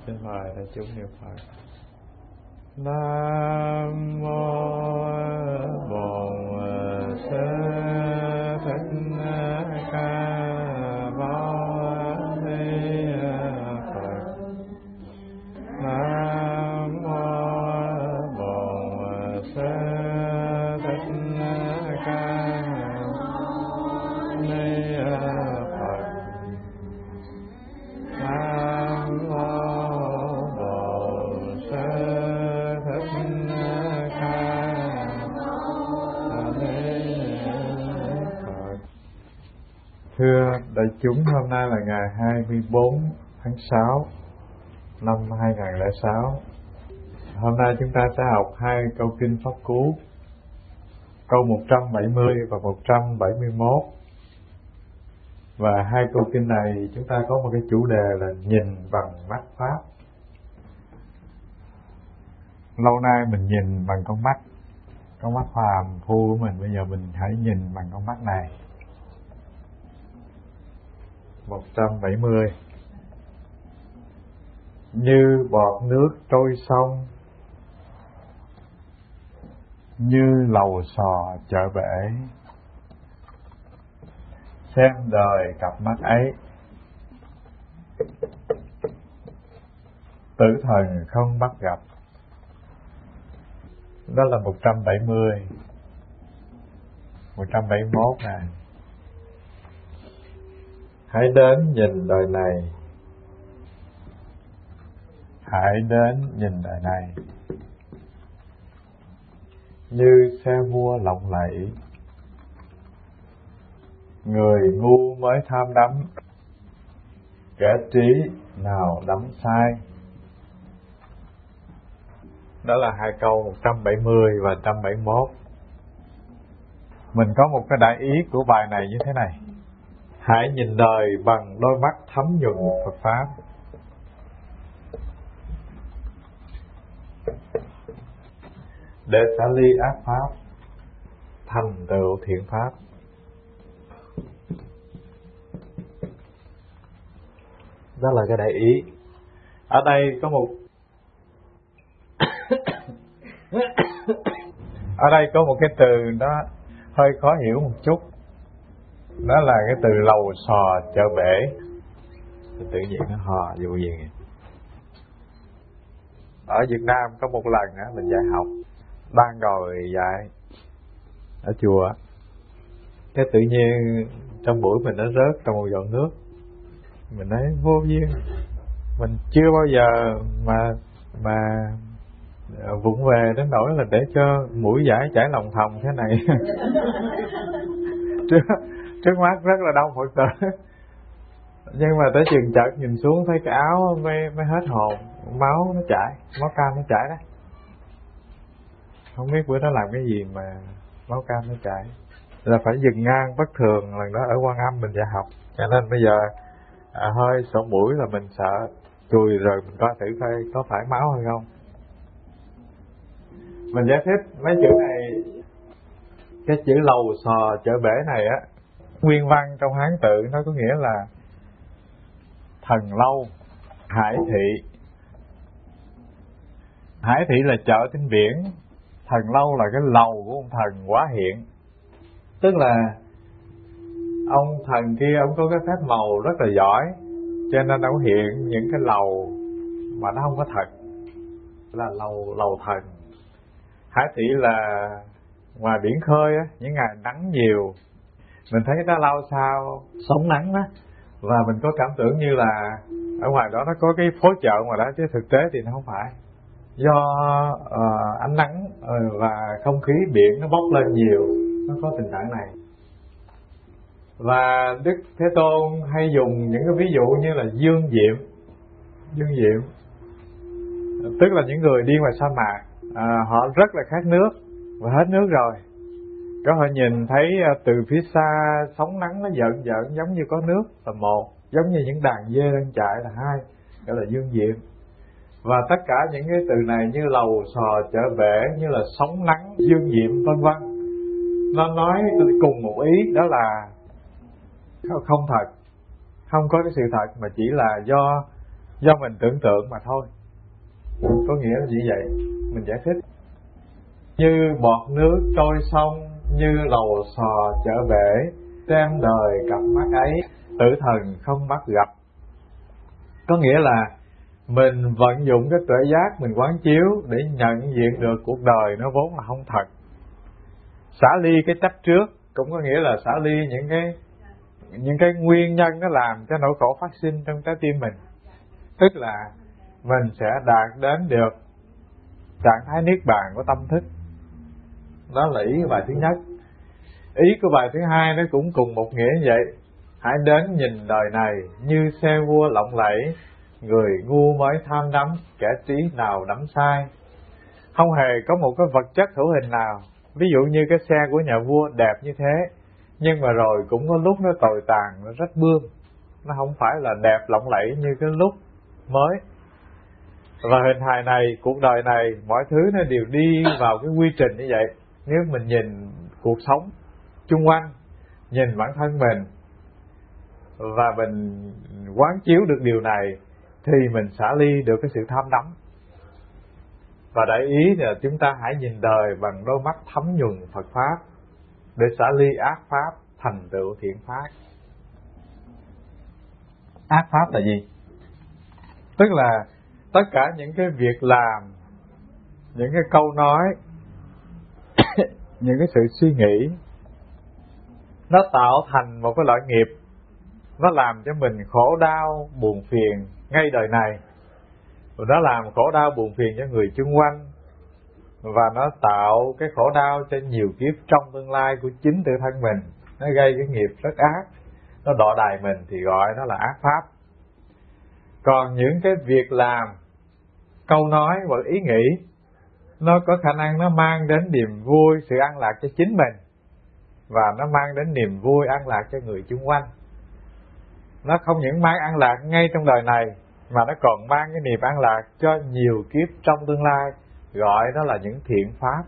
Xin mời đại chúng niệm Phật. Nam mô Bổn Sư Thích Ca Mâu Ni Phật. Nam mô Bổn Sư Thích Ca Mâu Ni Phật. Nam mô Bổn Sư Thích Ca Mâu Ni Phật. Thưa đại chúng, hôm nay là ngày 24 tháng 6 năm 2006. Hôm nay chúng ta sẽ học hai câu kinh Pháp Cú, câu 170 và 171. Và hai câu kinh này chúng ta có một cái chủ đề là nhìn bằng mắt Pháp. Lâu nay mình nhìn bằng con mắt phàm phu của mình, bây giờ mình hãy nhìn bằng con mắt này. 170. Như bọt nước trôi sông, như lầu xò chợ bể, xem đời cặp mắt ấy, tử thần không bắt gặp. Đó là 170. 171 này. Hãy đến nhìn đời này, hãy đến nhìn đời này, như xe vua lộng lẫy, người ngu mới tham đắm, kẻ trí nào đắm sai. Đó là hai câu 170 và 171. Mình có một cái đại ý của bài này như thế này: hãy nhìn đời bằng đôi mắt thấm nhuần Phật Pháp. Để xả ly ác pháp, thành tựu thiện pháp. Đó là cái đại ý. Ở đây có một ở đây có một cái từ nó hơi khó hiểu một chút. Đó là cái từ lầu xò chợ bể. Tự nhiên nó hò vụ gì. Ở Việt Nam có một lần á, mình dạy học, đang ngồi dạy ở chùa, cái tự nhiên trong buổi mình nó rớt trong một giọt nước. Mình nói vô duyên, mình chưa bao giờ mà vụng về đến nỗi là để cho mũi giải chảy lòng thòng thế này. trước mắt rất là đông Phật tử, nhưng mà tới chừng chợt nhìn xuống thấy cái áo mới hết hồn, máu nó chảy, máu cam nó chảy đó. Không biết bữa đó làm cái gì mà máu cam nó chảy, là phải dừng ngang bất thường. Lần đó ở Quan Âm mình dạy học, cho nên bây giờ hơi sổ mũi là mình sợ chùi, rồi mình coi thử coi có phải máu hay không. Mình giải thích mấy chữ này, cái chữ lầu xò chợ bể này á, nguyên văn trong Hán tự nó có nghĩa là thần lâu, hải thị. Hải thị là chợ trên biển, thần lâu là cái lầu của ông thần hóa hiện. Tức là ông thần kia ông có cái phép màu rất là giỏi, cho nên ông hiện những cái lầu mà nó không có thật, là lầu thần. Hải thị là ngoài biển khơi á, những ngày nắng nhiều, mình thấy nó lao sao sống nắng á, và mình có cảm tưởng như là ở ngoài đó nó có cái phố chợ ngoài đó, chứ thực tế thì nó không phải. Do ánh nắng và không khí biển nó bốc lên nhiều, nó có tình trạng này. Và Đức Thế Tôn hay dùng những cái ví dụ như là dương diệm, tức là những người đi ngoài sa mạc, họ rất là khát nước và hết nước rồi. Có họ nhìn thấy từ phía xa sóng nắng nó giận giống như có nước là một, giống như những đàn dê đang chạy là hai, gọi là dương diệm. Và tất cả những cái từ này như lầu xò chợ bể, như là sóng nắng, dương diệm vân vân, nó nói cùng một ý, đó là không thật, không có cái sự thật, mà chỉ là do do mình tưởng tượng mà thôi. Có nghĩa là gì vậy? Mình giải thích. Như bọt nước trôi sông, như lầu xò chở bể, xem đời cặp mắt ấy, tử thần không bắt gặp. Có nghĩa là mình vận dụng cái tuệ giác mình quán chiếu để nhận diện được cuộc đời nó vốn là không thật. Xả ly cái chấp trước cũng có nghĩa là xả ly những cái nguyên nhân nó làm cho nỗi khổ phát sinh trong trái tim mình. Tức là mình sẽ đạt đến được trạng thái niết bàn của tâm thức. Đó là ý của bài thứ nhất. Ý của bài thứ hai nó cũng cùng một nghĩa như vậy. Hãy đến nhìn đời này như xe vua lộng lẫy, người ngu mới tham đắm, kẻ trí nào đắm sai. Không hề có một cái vật chất hữu hình nào. Ví dụ như cái xe của nhà vua đẹp như thế, nhưng mà rồi cũng có lúc nó tồi tàn, nó rách bươm. Nó không phải là đẹp lộng lẫy như cái lúc mới. Và hình hài này, cuộc đời này, mọi thứ nó đều đi vào cái quy trình như vậy. Nếu mình nhìn cuộc sống chung quanh, nhìn bản thân mình, và mình quán chiếu được điều này, thì mình xả ly được cái sự tham đắm. Và đại ý là chúng ta hãy nhìn đời bằng đôi mắt thấm nhuần Phật Pháp, để xả ly ác Pháp, thành tựu thiện Pháp. Ác Pháp là gì? Tức là tất cả những cái việc làm, những cái câu nói, những cái sự suy nghĩ, nó tạo thành một cái loại nghiệp. Nó làm cho mình khổ đau, buồn phiền ngay đời này. Rồi nó làm khổ đau, buồn phiền cho người chung quanh. Và nó tạo cái khổ đau cho nhiều kiếp trong tương lai của chính tự thân mình. Nó gây cái nghiệp rất ác. Nó đọa đày mình thì gọi nó là ác Pháp. Còn những cái việc làm, câu nói và ý nghĩ, nó có khả năng nó mang đến niềm vui, sự an lạc cho chính mình. Và nó mang đến niềm vui, an lạc cho người chung quanh. Nó không những mang an lạc ngay trong đời này, mà nó còn mang cái niềm an lạc cho nhiều kiếp trong tương lai, gọi đó là những thiện Pháp.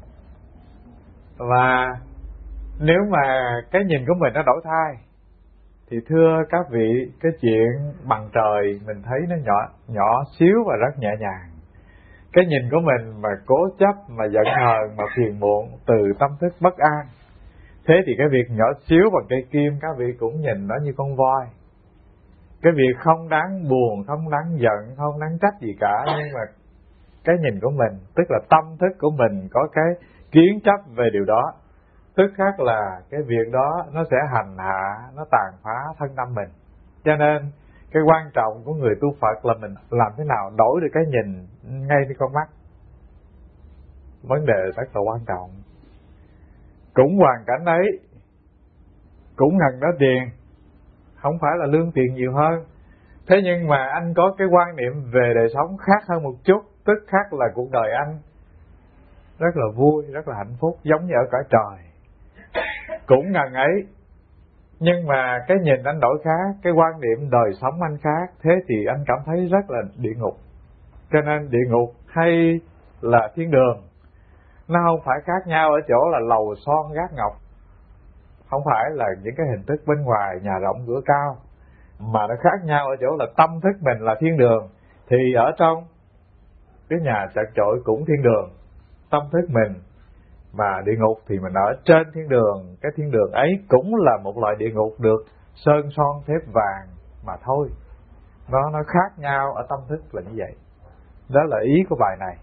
Và nếu mà cái nhìn của mình nó đổi thay, thì thưa các vị, cái chuyện bằng trời mình thấy nó nhỏ xíu và rất nhẹ nhàng. Cái nhìn của mình mà cố chấp, mà giận hờn, mà phiền muộn từ tâm thức bất an, thế thì cái việc nhỏ xíu bằng cây kim các vị cũng nhìn nó như con voi. Cái việc không đáng buồn, không đáng giận, không đáng trách gì cả, nhưng mà cái nhìn của mình, tức là tâm thức của mình có cái kiến chấp về điều đó, tức khác là cái việc đó nó sẽ hành hạ, nó tàn phá thân tâm mình. Cho nên cái quan trọng của người tu Phật là mình làm thế nào đổi được cái nhìn ngay trên con mắt. Vấn đề rất là quan trọng. Cũng hoàn cảnh ấy, cũng ngần đó tiền, không phải là lương tiền nhiều hơn. Thế nhưng mà anh có cái quan niệm về đời sống khác hơn một chút, tức khác là cuộc đời anh rất là vui, rất là hạnh phúc, giống như ở cõi trời. Cũng ngần ấy, nhưng mà cái nhìn anh đổi khác, cái quan niệm đời sống anh khác, thế thì anh cảm thấy rất là địa ngục. Cho nên địa ngục hay là thiên đường, nó không phải khác nhau ở chỗ là lầu son gác ngọc, không phải là những cái hình thức bên ngoài nhà rộng cửa cao, mà nó khác nhau ở chỗ là tâm thức mình là thiên đường, thì ở trong cái nhà chật chội cũng thiên đường. Tâm thức mình mà địa ngục thì mình ở trên thiên đường. Cái thiên đường ấy cũng là một loại địa ngục được sơn son thép vàng mà thôi. Nó khác nhau ở tâm thức là như vậy. Đó là ý của bài này.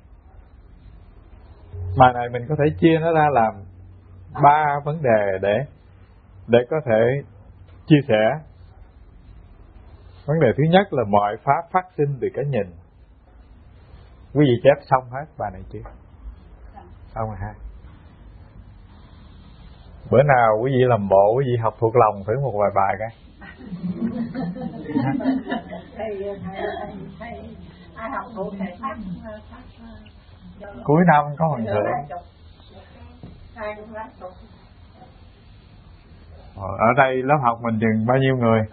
Bài này mình có thể chia nó ra làm 3 vấn đề để có thể chia sẻ. Vấn đề thứ nhất là mọi pháp phát sinh từ cái nhìn. Quý vị chép xong hết bài này chưa? Xong rồi ha. Bữa nào quý vị làm bộ, quý vị học thuộc lòng thử một vài bài cái. Ai học thuộc thầy phát Cuối năm có phần thưởng. Ở đây lớp học mình chừng bao nhiêu người?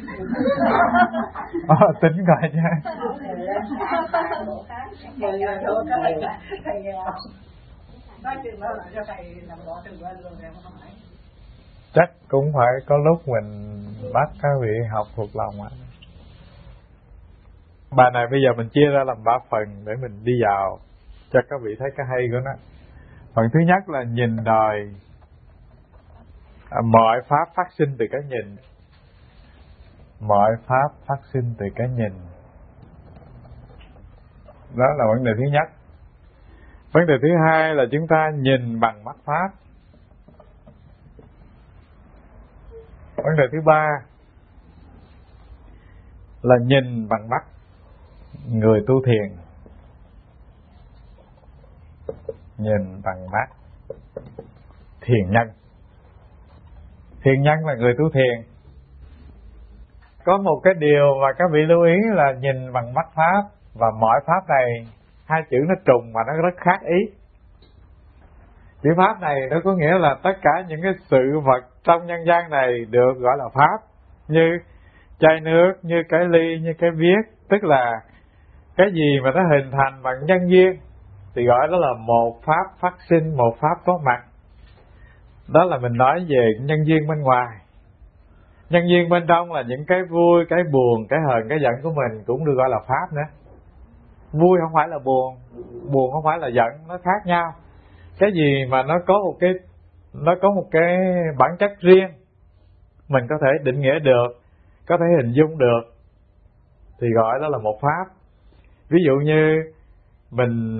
Tính coi chứ. Chắc cũng phải có lúc mình bắt các vị học thuộc lòng á. Bài này bây giờ mình chia ra làm 3 phần để mình đi vào cho các vị thấy cái hay của nó. Phần thứ nhất là nhìn đời, mọi pháp phát sinh từ cái nhìn. Mọi pháp phát sinh từ cái nhìn. Đó là vấn đề thứ nhất. Vấn đề thứ hai là chúng ta nhìn bằng mắt pháp. Vấn đề thứ ba là nhìn bằng mắt người tu thiền. Nhìn bằng mắt thiền nhân. Thiền nhân là người tu thiền. Có một cái điều mà các vị lưu ý là nhìn bằng mắt pháp và mọi pháp này, hai chữ nó trùng mà nó rất khác ý. Chữ pháp này nó có nghĩa là tất cả những cái sự vật trong nhân gian này được gọi là pháp, như chai nước, như cái ly, như cái viết, tức là cái gì mà nó hình thành bằng nhân duyên thì gọi đó là một pháp phát sinh, một pháp có mặt. Đó là mình nói về nhân duyên bên ngoài. Nhân duyên bên trong là những cái vui, cái buồn, cái hờn, cái giận của mình cũng được gọi là pháp nữa. Vui không phải là buồn, buồn không phải là giận, nó khác nhau. Cái gì mà nó có một cái bản chất riêng, mình có thể định nghĩa được, có thể hình dung được, thì gọi đó là một pháp. Ví dụ như mình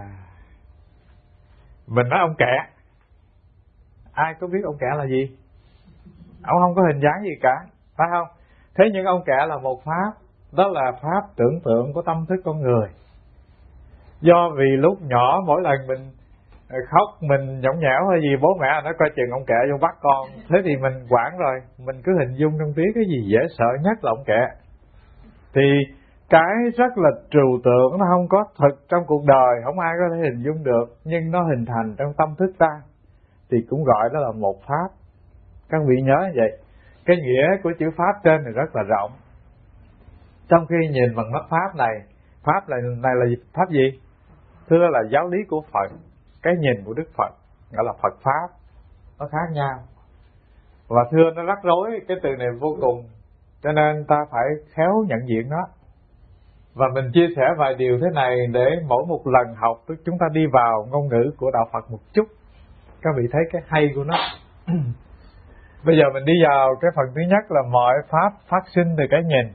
nói ông kẹ. Ai có biết ông kẹ là gì? Ông không có hình dáng gì cả, phải không? Thế nhưng ông kẹ là một pháp. Đó là pháp tưởng tượng của tâm thức con người. Do vì lúc nhỏ mỗi lần mình khóc, mình nhõng nhẽo hay gì, bố mẹ nó coi chừng ông kẹ vô bắt con. Thế thì mình quản rồi, mình cứ hình dung trong tiếng cái gì dễ sợ nhất là ông kẹ. Thì cái rất là trừu tượng, nó không có thực trong cuộc đời, không ai có thể hình dung được, nhưng nó hình thành trong tâm thức ta, thì cũng gọi đó là một pháp. Các vị nhớ như vậy. Cái nghĩa của chữ pháp trên này rất là rộng. Trong khi nhìn bằng mắt pháp này, pháp này là pháp gì? Thưa là giáo lý của Phật. Cái nhìn của Đức Phật gọi là Phật pháp. Nó khác nhau. Và thưa nó rắc rối, cái từ này vô cùng, cho nên ta phải khéo nhận diện nó. Và mình chia sẻ vài điều thế này để mỗi một lần học chúng ta đi vào ngôn ngữ của Đạo Phật một chút, các vị thấy cái hay của nó. Bây giờ mình đi vào cái phần thứ nhất là mọi pháp phát sinh từ cái nhìn.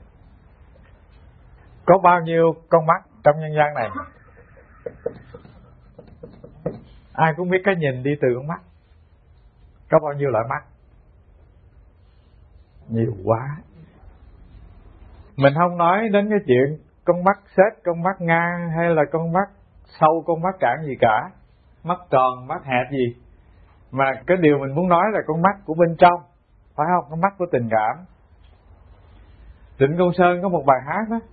Có bao nhiêu con mắt trong nhân gian này? Ai cũng biết cái nhìn đi từ con mắt. Có bao nhiêu loại mắt? Nhiều quá. Mình không nói đến cái chuyện con mắt xếp, con mắt ngang, hay là con mắt sâu, con mắt cạn gì cả. Mắt tròn, mắt hẹp gì. Mà cái điều mình muốn nói là con mắt của bên trong, phải không? Con mắt của tình cảm. Trịnh Công Sơn có một bài hát đó.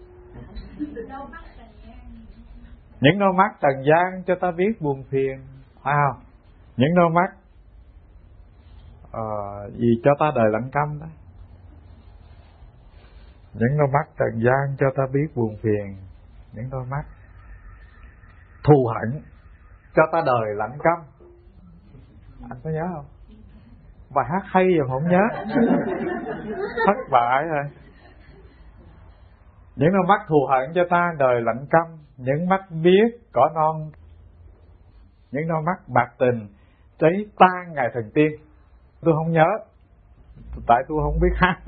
Những đôi mắt trần gian cho ta biết buồn phiền, phải không? Những đôi mắt gì cho ta đời lặng câm đó. Những đôi mắt trần gian cho ta biết buồn phiền. Những đôi mắt thù hận cho ta đời lặng câm. Anh có nhớ không? Bài hát hay rồi mà không nhớ. Thất bại rồi. Những đôi mắt thù hận cho ta đời lặng câm. Những mắt biếc cỏ non. Những đôi mắt bạc tình cháy tan ngày thần tiên. Tôi không nhớ, tại tôi không biết hát.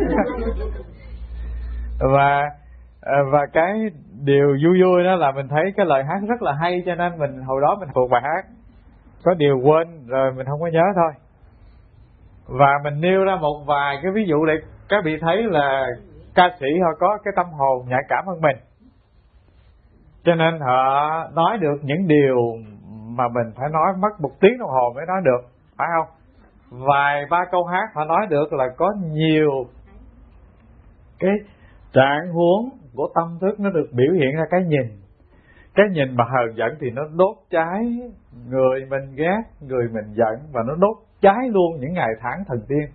Và cái điều vui vui đó là mình thấy cái lời hát rất là hay, cho nên mình hồi đó mình thuộc bài hát. Có điều quên rồi mình không có nhớ thôi. Và mình nêu ra một vài cái ví dụ để các vị thấy là ca sĩ họ có cái tâm hồn nhạy cảm hơn mình, cho nên họ nói được những điều mà mình phải nói mất 1 tiếng đồng hồ mới nói được, phải không? Vài ba câu hát họ nói được là có nhiều cái trạng huống của tâm thức nó được biểu hiện ra cái nhìn. Cái nhìn mà hờn giận thì nó đốt cháy người mình ghét, người mình giận, và nó đốt cháy luôn những ngày tháng thần tiên.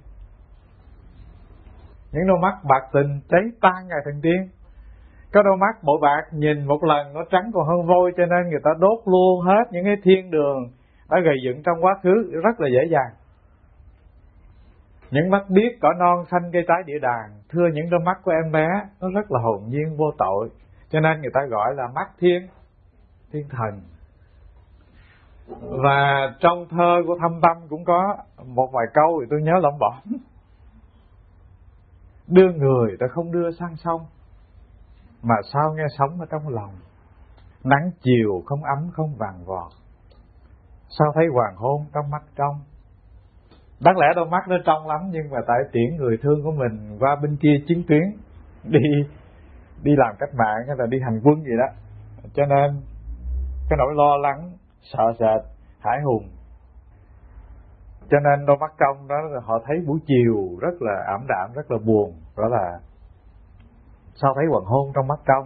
Những đôi mắt bạc tình cháy tan ngày thần tiên. Có đôi mắt bội bạc nhìn một lần nó trắng còn hơn vôi, cho nên người ta đốt luôn hết những cái thiên đường đã gây dựng trong quá khứ rất là dễ dàng. Những mắt biếc cỏ non xanh cây trái địa đàng. Thưa những đôi mắt của em bé, nó rất là hồn nhiên vô tội. cho nên người ta gọi là mắt thiên thần. Và trong thơ của Thâm Tâm cũng có một vài câu thì tôi nhớ lỏng bỏng. Đưa người ta không đưa sang sông, mà sao nghe sống ở trong lòng. Nắng chiều không ấm không vàng vọt, sao thấy hoàng hôn trong mắt trong. Đáng lẽ đôi mắt nó trong lắm, nhưng mà tại tiễn người thương của mình qua bên kia chiến tuyến, đi làm cách mạng hay là đi hành quân gì đó, cho nên cái nỗi lo lắng, sợ sệt, hãi hùng. Cho nên đôi mắt trong đó họ thấy buổi chiều rất là ảm đạm, rất là buồn, đó là sao thấy hoàng hôn trong mắt trong.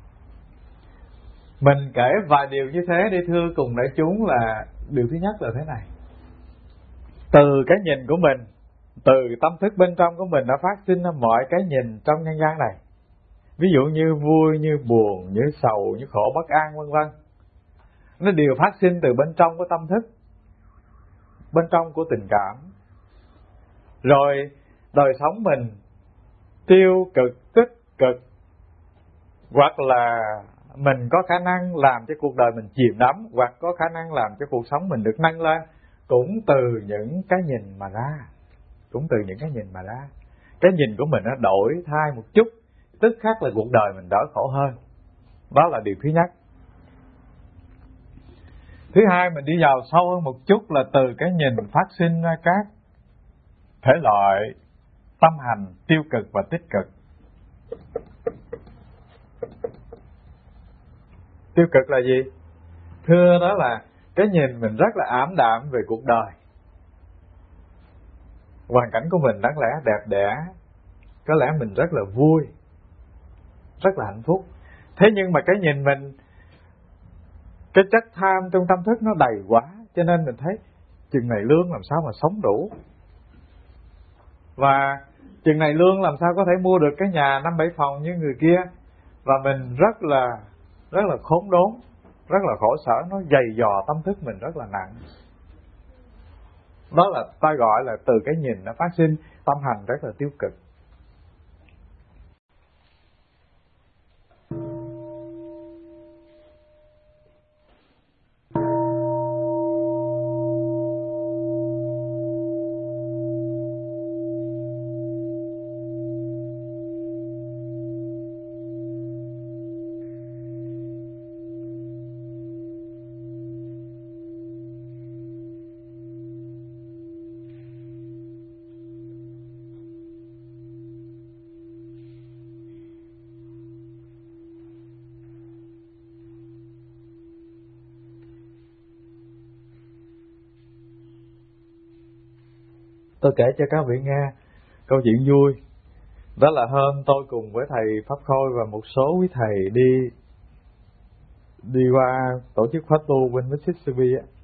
Mình kể vài điều như thế để thưa cùng đại chúng là điều thứ nhất là thế này. Từ cái nhìn của mình, từ tâm thức bên trong của mình đã phát sinh ra mọi cái nhìn trong nhân gian này. Ví dụ như vui, như buồn, như sầu, như khổ, bất an, vân vân. Nó đều phát sinh từ bên trong của tâm thức, bên trong của tình cảm. Rồi đời sống mình tiêu cực, tích cực, hoặc là mình có khả năng làm cho cuộc đời mình chìm đắm, hoặc có khả năng làm cho cuộc sống mình được nâng lên, cũng từ những cái nhìn mà ra. Cái nhìn của mình nó đổi thay một chút, tức khắc là cuộc đời mình đỡ khổ hơn. Đó là điều thứ nhất. Thứ hai, mình đi vào sâu hơn một chút là từ cái nhìn phát sinh ra các thể loại tâm hành tiêu cực và tích cực. Tiêu cực là gì? Thưa, đó là cái nhìn mình rất là ảm đạm về cuộc đời. Hoàn cảnh của mình đáng lẽ đẹp đẽ, có lẽ mình rất là vui, rất là hạnh phúc. Thế nhưng mà cái nhìn mình, cái chất tham trong tâm thức nó đầy quá, cho nên mình thấy chừng này lương làm sao mà sống đủ, và chừng này lương làm sao có thể mua được cái nhà 5-7 phòng như người kia. Và mình rất là khốn đốn, rất là khổ sở, nó dày dò tâm thức mình rất là nặng. Đó là ta gọi là từ cái nhìn nó phát sinh tâm hành rất là tiêu cực. Tôi kể cho các vị nghe câu chuyện vui. Đó là hôm tôi cùng với thầy Pháp Khôi và một số quý thầy đi qua tổ chức khóa tu bên Mississippi á.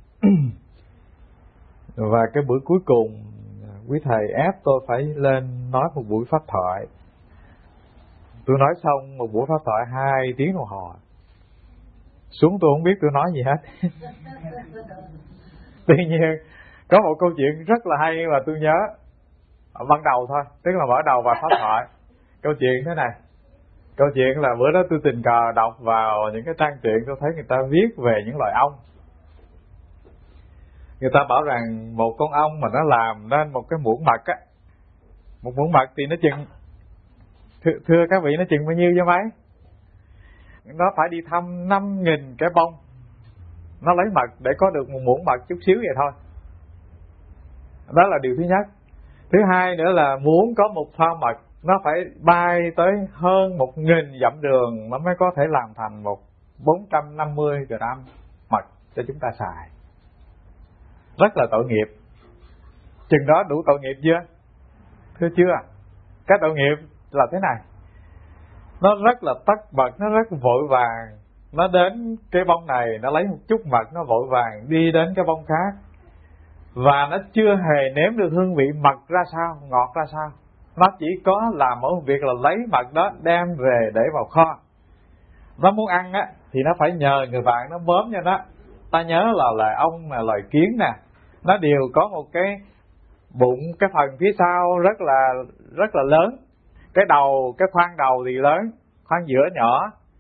Và cái buổi cuối cùng, quý thầy ép tôi phải lên nói một buổi pháp thoại. Tôi nói xong một buổi pháp thoại 2 tiếng đồng hồ. Xuống tôi không biết tôi nói gì hết. Tuy nhiên có một câu chuyện rất là hay mà tôi nhớ ban đầu thôi, tức là mở đầu vào pháp thoại. Câu chuyện thế này. Câu chuyện là bữa đó tôi tình cờ đọc vào những cái trang truyện, tôi thấy người ta viết về những loài ong. Người ta bảo rằng một con ong mà nó làm nên một cái muỗng mật á. Một muỗng mật thì nó chừng, thưa các vị, nó chừng bao nhiêu cho mấy? Nó phải đi thăm 5.000 cái bông, nó lấy mật để có được một muỗng mật chút xíu vậy thôi. Đó là điều thứ nhất. Thứ hai nữa là muốn có một thoa mật, nó phải bay tới hơn 1.000 dặm đường nó mới có thể làm thành một 450 gram mật cho chúng ta xài. Rất là tội nghiệp. Chừng đó đủ tội nghiệp chưa? Thưa chưa? Cái tội nghiệp là thế này. Nó rất là tất bật, nó rất vội vàng. Nó đến cái bông này, nó lấy một chút mật, nó vội vàng đi đến cái bông khác. Và nó chưa hề nếm được hương vị mật ra sao, ngọt ra sao. Nó chỉ có làm một việc là lấy mật đó đem về để vào kho. Nó muốn ăn á thì nó phải nhờ người bạn nó bóm cho nó. Ta nhớ là loài ong nè, loài kiến nè, nó đều có một cái bụng, cái phần phía sau rất là lớn. Cái đầu, cái khoang đầu thì lớn, khoang giữa nhỏ.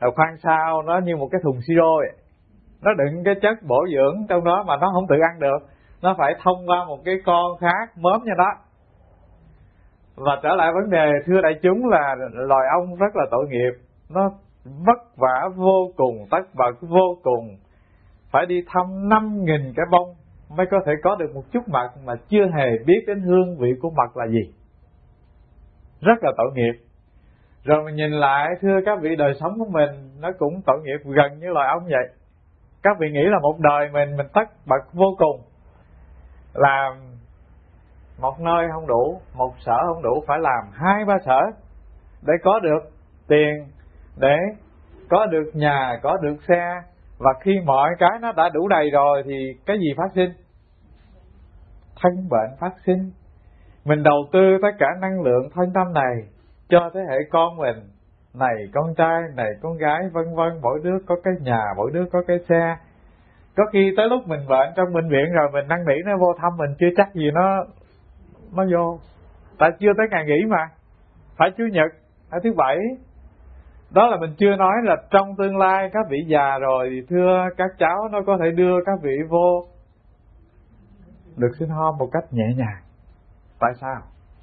Rồi khoan sau nó như một cái thùng siro vậy. Nó đựng cái chất bổ dưỡng trong đó mà nó không tự ăn được, nó phải thông qua một cái con khác mớm cho nó. Và trở lại vấn đề, thưa đại chúng, là loài ong rất là tội nghiệp. Nó vất vả vô cùng, tất bật vô cùng, phải đi thăm 5.000 cái bông mới có thể có được một chút mật, mà chưa hề biết đến hương vị của mật là gì. Rất là tội nghiệp. Rồi mình nhìn lại, thưa các vị, đời sống của mình nó cũng tội nghiệp gần như loài ong vậy. Các vị nghĩ là một đời mình tất bật vô cùng, làm một nơi không đủ, một sở không đủ, phải làm 2-3 sở để có được tiền, để có được nhà, có được xe. Và khi mọi cái nó đã đủ đầy rồi thì cái gì phát sinh? Thân bệnh phát sinh. Mình đầu tư tất cả năng lượng thân tâm này cho thế hệ con mình, này con trai, này con gái, vân vân. Mỗi đứa có cái nhà, mỗi đứa có cái xe. Có khi tới lúc mình bệnh trong bệnh viện rồi mình năn nỉ nó vô thăm mình, chưa chắc gì nó vô. Tại chưa tới ngày nghỉ mà, phải Chủ nhật hay thứ Bảy. Đó là mình chưa nói là trong tương lai các vị già rồi thì thưa các cháu, nó có thể đưa các vị vô được sinh home một cách nhẹ nhàng. Tại sao?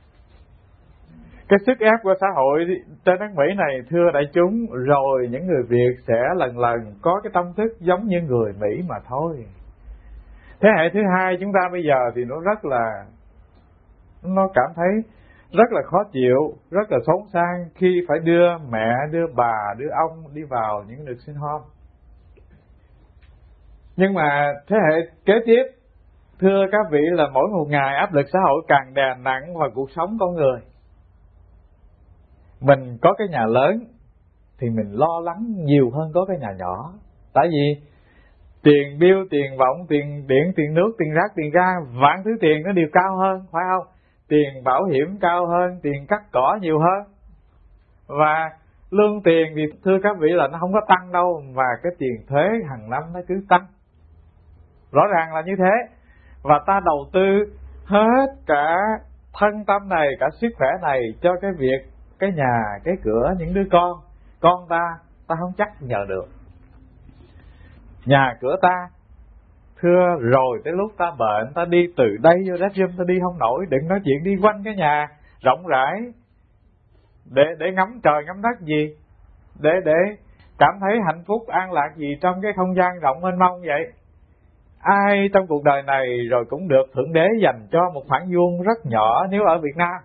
Cái sức ép của xã hội trên nước Mỹ này, thưa đại chúng, rồi những người Việt sẽ lần lần có cái tâm thức giống như người Mỹ mà thôi. Thế hệ thứ hai chúng ta bây giờ thì nó cảm thấy rất là khó chịu, rất là xốn sang khi phải đưa mẹ, đưa bà, đưa ông đi vào những được sinh home. Nhưng mà thế hệ kế tiếp, thưa các vị, là mỗi một ngày áp lực xã hội càng đè nặng vào cuộc sống con người. Mình có cái nhà lớn thì mình lo lắng nhiều hơn có cái nhà nhỏ. Tại vì tiền bill, tiền võng, tiền điện, tiền nước, tiền rác, tiền ga, vạn thứ tiền nó đều cao hơn, phải không? Tiền bảo hiểm cao hơn, tiền cắt cỏ nhiều hơn. Và lương tiền thì thưa các vị là nó không có tăng đâu, mà cái tiền thuế hàng năm nó cứ tăng. Rõ ràng là như thế. Và ta đầu tư hết cả thân tâm này, cả sức khỏe này cho cái việc, cái nhà, cái cửa, những đứa con ta không chắc nhờ được. Nhà cửa ta, thưa, rồi tới lúc ta bệnh, ta đi từ đây vô bedroom ta đi không nổi, đừng nói chuyện đi quanh cái nhà rộng rãi để ngắm trời ngắm đất gì, để cảm thấy hạnh phúc an lạc gì trong cái không gian rộng mênh mông vậy. Ai trong cuộc đời này rồi cũng được Thượng Đế dành cho một khoảng vuông rất nhỏ. Nếu ở Việt Nam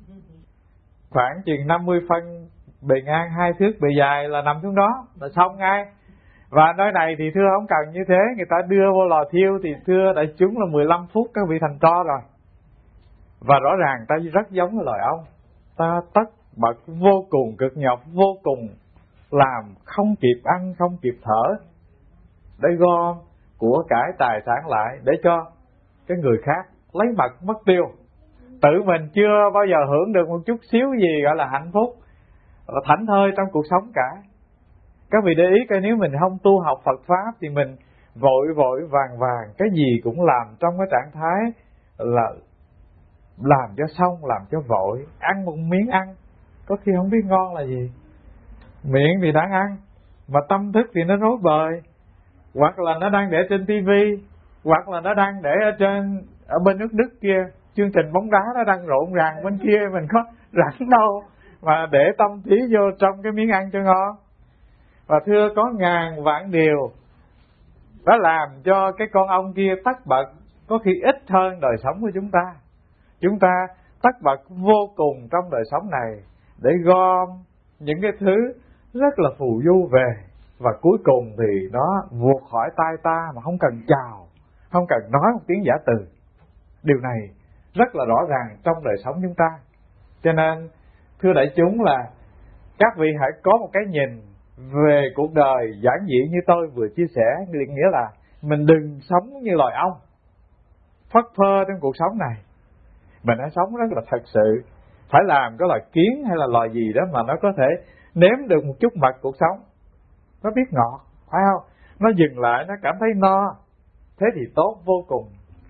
khoảng chừng 50 phân, bề ngang 2 thước, bề dài là nằm xuống đó là xong ngay. Và nơi này thì thưa không cần như thế, người ta đưa vô lò thiêu thì thưa đại chúng là 15 phút các vị thành tro rồi. Và rõ ràng ta rất giống với loài ong, ta tất bật vô cùng, cực nhọc vô cùng, làm không kịp ăn, không kịp thở, để gom của cải tài sản lại để cho cái người khác lấy mật mất tiêu. Tự mình chưa bao giờ hưởng được một chút xíu gì gọi là hạnh phúc thảnh thơi trong cuộc sống cả. Các vị để ý coi, nếu mình không tu học Phật Pháp thì mình vội vàng cái gì cũng làm trong cái trạng thái là làm cho xong, làm cho vội. Ăn một miếng ăn có khi không biết ngon là gì, miệng thì đang ăn mà tâm thức thì nó rối bời, hoặc là nó đang để trên tivi, hoặc là nó đang để ở bên nước Đức kia, chương trình bóng đá nó đang rộn ràng bên kia, mình có rảnh đâu mà để tâm trí vô trong cái miếng ăn cho ngon. Và thưa, có ngàn vạn điều đã làm cho cái con ong kia tất bật, có khi ít hơn đời sống của chúng ta. Chúng ta tất bật vô cùng trong đời sống này để gom những cái thứ rất là phù du về, và cuối cùng thì nó vụt khỏi tay ta mà không cần chào, không cần nói một tiếng giả từ. Điều này rất là rõ ràng trong đời sống chúng ta. Cho nên thưa đại chúng là các vị hãy có một cái nhìn về cuộc đời giản dị như tôi vừa chia sẻ, nghĩa là mình đừng sống như loài ong phất phơ trong cuộc sống này. Mình hãy sống rất là thật sự, phải làm cái loài kiến hay là loài gì đó mà nó có thể nếm được một chút mật cuộc sống, nó biết ngọt, phải không? Nó dừng lại, nó cảm thấy no, thế thì tốt vô cùng.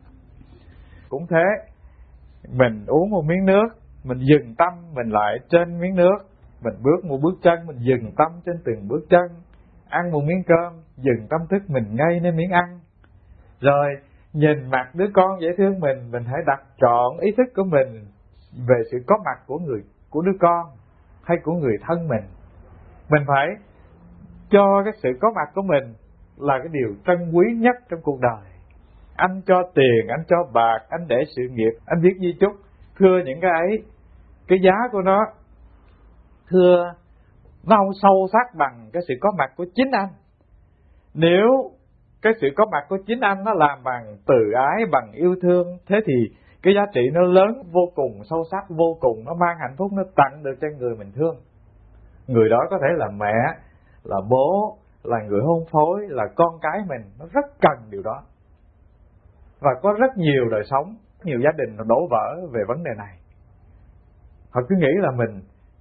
Cũng thế, mình uống một miếng nước, mình dừng tâm mình lại trên miếng nước, Mình bước một bước chân, mình dừng tâm trên từng bước chân. Ăn một miếng cơm, dừng tâm thức mình ngay nơi miếng ăn. Rồi nhìn mặt đứa con dễ thương mình hãy đặt trọn ý thức của mình về sự có mặt của đứa con hay của người thân mình. Mình phải cho cái sự có mặt của mình là cái điều trân quý nhất trong cuộc đời. Anh cho tiền, anh cho bạc, anh để sự nghiệp, anh viết di chúc, thưa những cái ấy, cái giá của nó, thưa nó không sâu sắc bằng cái sự có mặt của chính anh. Nếu cái sự có mặt của chính anh nó làm bằng từ ái, bằng yêu thương, thế thì cái giá trị nó lớn vô cùng, sâu sắc vô cùng, nó mang hạnh phúc, nó tặng được cho người mình thương. Người đó có thể là mẹ, là bố, là người hôn phối, là con cái mình, nó rất cần điều đó. Và có rất nhiều đời sống, nhiều gia đình đổ vỡ về vấn đề này. Họ cứ nghĩ là mình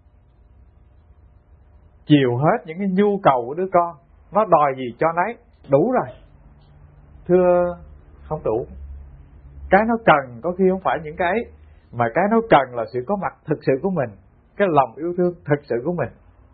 chiều hết những cái nhu cầu của đứa con, nó đòi gì cho nấy, đủ rồi. Thưa, không đủ. Cái nó cần có khi không phải những cái ấy, mà cái nó cần là sự có mặt thực sự của mình, cái lòng yêu thương thực sự của mình.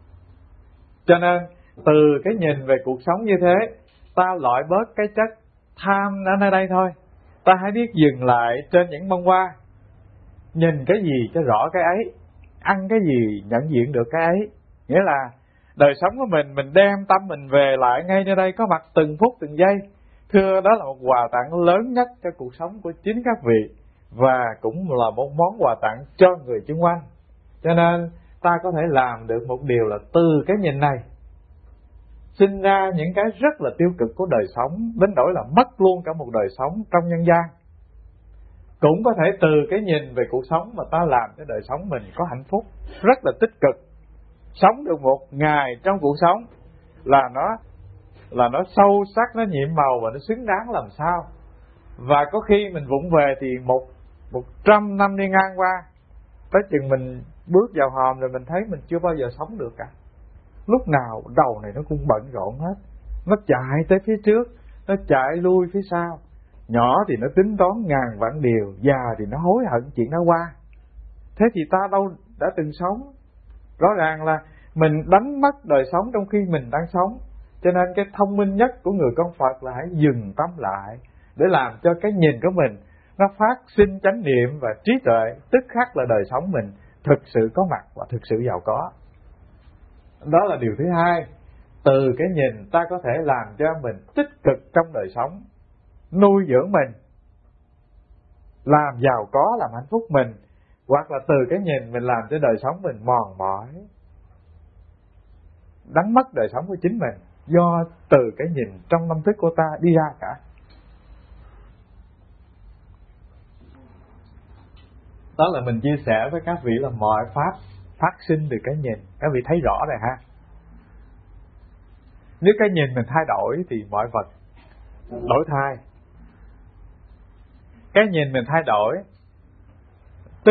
Cho nên từ cái nhìn về cuộc sống như thế, ta loại bớt cái chất tham ở nơi đây thôi. Ta hãy biết dừng lại trên những bông hoa, nhìn cái gì cho rõ cái ấy, ăn cái gì nhận diện được cái ấy. Nghĩa là đời sống của mình đem tâm mình về lại ngay nơi đây, có mặt từng phút từng giây. Thưa, đó là một quà tặng lớn nhất cho cuộc sống của chính các vị, và cũng là một món quà tặng cho người xung quanh. Cho nên ta có thể làm được một điều là từ cái nhìn này sinh ra những cái rất là tiêu cực của đời sống, đến nỗi là mất luôn cả một đời sống trong nhân gian. Cũng có thể từ cái nhìn về cuộc sống mà ta làm cho đời sống mình có hạnh phúc, rất là tích cực. Sống được một ngày trong cuộc sống là nó sâu sắc, nó nhiệm màu và nó xứng đáng làm sao. Và có khi mình vụng về thì 100 năm đi ngang qua, tới chừng mình bước vào hòm rồi mình thấy mình chưa bao giờ sống được cả. Lúc nào đầu này nó cũng bận rộn hết, nó chạy tới phía trước, nó chạy lui phía sau. Nhỏ thì nó tính toán ngàn vạn điều, già thì nó hối hận chuyện đã qua. Thế thì ta đâu đã từng sống. Rõ ràng là mình đánh mất đời sống trong khi mình đang sống. Cho nên cái thông minh nhất của người con Phật là hãy dừng tâm lại, để làm cho cái nhìn của mình nó phát sinh chánh niệm và trí tuệ, tức khắc là đời sống mình thực sự có mặt và thực sự giàu có. Đó là điều thứ hai. Từ cái nhìn ta có thể làm cho mình tích cực trong đời sống, nuôi dưỡng mình, làm giàu có, làm hạnh phúc mình. Hoặc là từ cái nhìn mình làm cho đời sống mình mòn mỏi, đánh mất đời sống của chính mình, do từ cái nhìn trong tâm thức của ta đi ra cả. Đó là mình chia sẻ với các vị là mọi pháp phát sinh từ cái nhìn. Các vị thấy rõ rồi ha. Nếu cái nhìn mình thay đổi thì mọi vật đổi thay. Cái nhìn mình thay đổi tức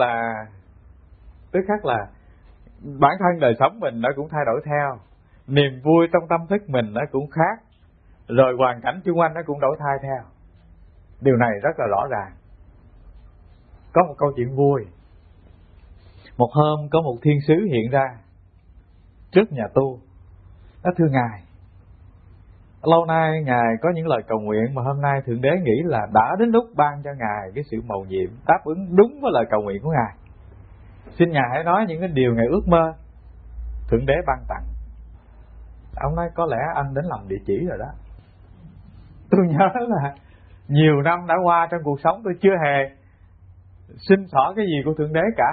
khắc là bản thân đời sống mình nó cũng thay đổi theo. Niềm vui trong tâm thức mình nó cũng khác, rồi hoàn cảnh xung quanh nó cũng đổi thay theo. Điều này rất là rõ ràng. Có một câu chuyện vui. Một hôm có một thiên sứ hiện ra trước nhà tu. Nó thưa Ngài, lâu nay Ngài có những lời cầu nguyện mà hôm nay Thượng Đế nghĩ là đã đến lúc ban cho Ngài cái sự mầu nhiệm, đáp ứng đúng với lời cầu nguyện của Ngài. Xin Ngài hãy nói những cái điều Ngài ước mơ, Thượng Đế ban tặng. Ông nói có lẽ anh đến làm địa chỉ rồi đó. Tôi nhớ là nhiều năm đã qua trong cuộc sống tôi chưa hề xin xỏ cái gì của Thượng Đế cả.